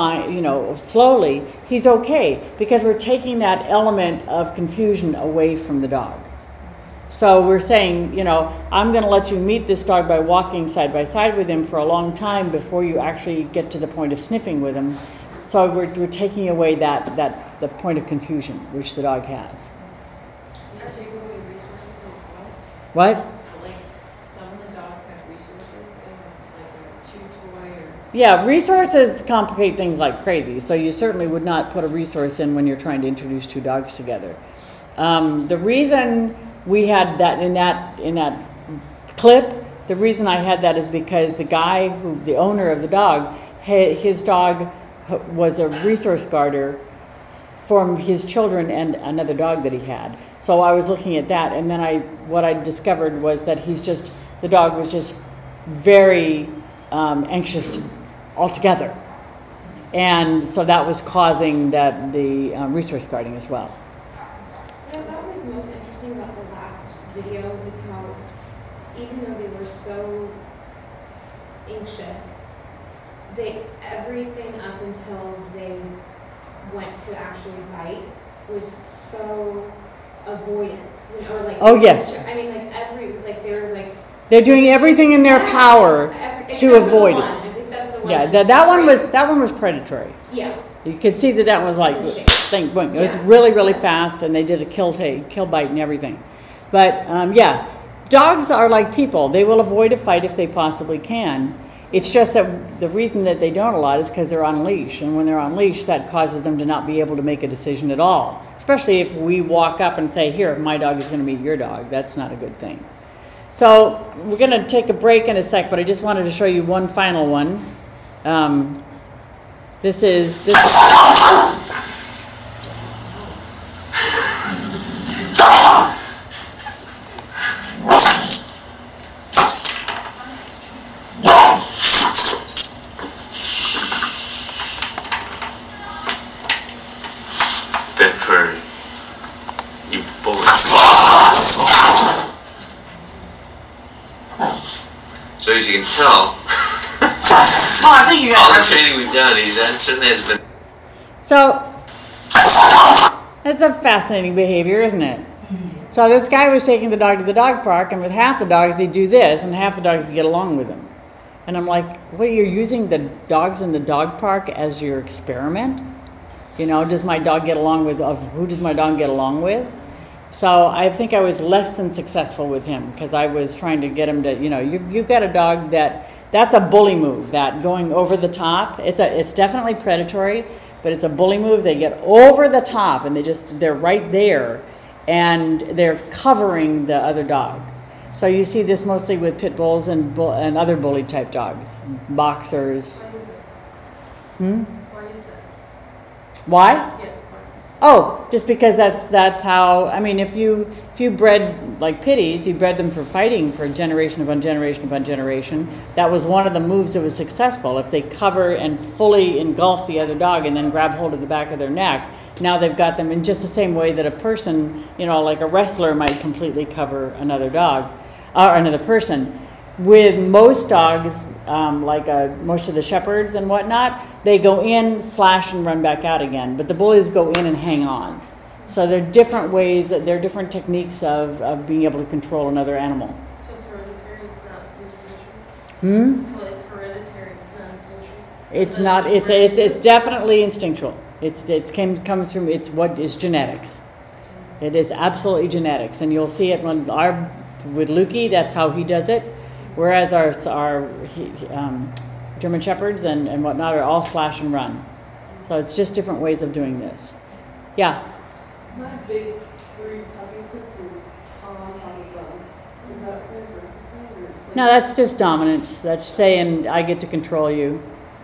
slowly, he's okay, because we're taking that element of confusion away from the dog. So we're saying, you know, I'm going to let you meet this dog by walking side by side with him for a long time before you actually get to the point of sniffing with him. So we're taking away the point of confusion which the dog has. Are you taking away resources as well? What? Like some of the dogs have resources, like a chew toy or... Yeah, resources complicate things like crazy. So you certainly would not put a resource in when you're trying to introduce two dogs together. The reason we had that in that clip, the reason I had that is because the guy the owner of the dog, his dog was a resource guarder for his children and another dog that he had. So I was looking at that, and then what I discovered was that the dog was just very anxious altogether. And so that was causing the resource guarding as well. What I thought was most interesting about the last video was how, even though they were so anxious, everything up until they went to actually bite was so avoidance, or like. Oh yes. I mean, like it was like they were like. They're doing everything in their power to avoid it. Except for the one. Yeah, that one was predatory. Yeah. You could see that was like, it was really, really fast, and they did a kill bite and everything. But yeah, dogs are like people. They will avoid a fight if they possibly can. It's just that the reason that they don't a lot is because they're on leash, and when they're on leash, that causes them to not be able to make a decision at all. Especially if we walk up and say, here, my dog is going to meet your dog. That's not a good thing. So we're going to take a break in a sec, but I just wanted to show you one final one. This is That furry. You bully. So as you can tell, all the training we've done, that certainly has been. So that's a fascinating behavior, isn't it? So this guy was taking the dog to the dog park, and with half the dogs he'd do this, and half the dogs would get along with him. And I'm like, what, you're using the dogs in the dog park as your experiment? You know, does my dog get along with, who does my dog get along with? So I think I was less than successful with him, because I was trying to get him to, you know, you've got a dog that's a bully move, that going over the top. It's definitely predatory, but it's a bully move. They get over the top, and they're right there, and they're covering the other dog. So you see this mostly with pit bulls and other bully type dogs, boxers. Why is it? Hmm? Why is that? Why? Yeah. Oh, just because that's how, I mean, if you bred like pitties, you bred them for fighting for generation upon generation upon generation. That was one of the moves that was successful. If they cover and fully engulf the other dog and then grab hold of the back of their neck, now they've got them in just the same way that a person, you know, like a wrestler might completely cover another dog or another person. With most dogs, most of the shepherds and whatnot, they go in, flash, and run back out again. But the bullies go in and hang on. So there are different ways, there are different techniques of being able to control another animal. So it's hereditary, it's not instinctual? So it's hereditary, it's not instinctual? It's not, it's definitely instinctual. Comes from, it's what is genetics. It is absolutely genetics. And you'll see it with Lukey, that's how he does it. Whereas our German Shepherds and whatnot are all slash and run. So it's just different ways of doing this. Yeah? My big furry puppy puts his paw on top of dogs. Is that aggressive? No, that's just dominance. That's saying, I get to control you.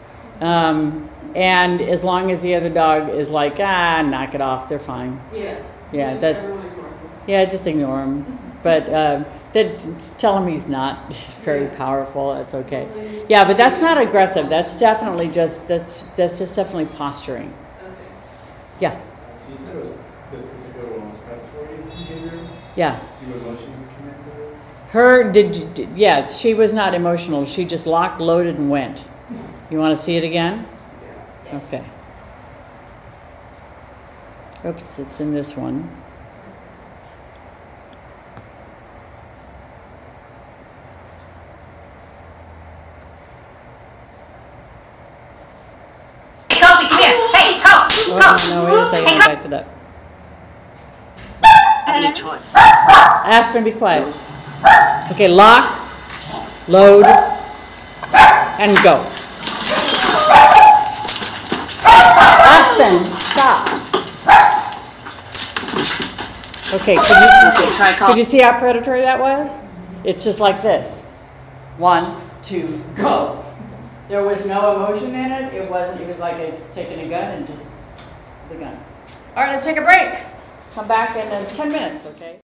And as long as the other dog is like, knock it off, they're fine. Yeah. Yeah, just ignore him. But tell him he's not very powerful. That's okay. Yeah, but that's not aggressive. That's definitely just definitely posturing. Okay. Yeah. So you said it was this particular one was predatory behavior. Yeah. Do emotions come into this? Yeah. She was not emotional. She just locked, loaded, and went. You want to see it again? Yeah. Okay. Oops, it's in this one. Oh, no, wait a second, I backed it up. Any choice. Aspen, be quiet. Okay, lock, load, and go. Aspen, stop. Okay, could you see how predatory that was? It's just like this. 1, 2, go. There was no emotion in it. It was like taking a gun and just the gun. All right, let's take a break. Come back in 10 minutes, okay?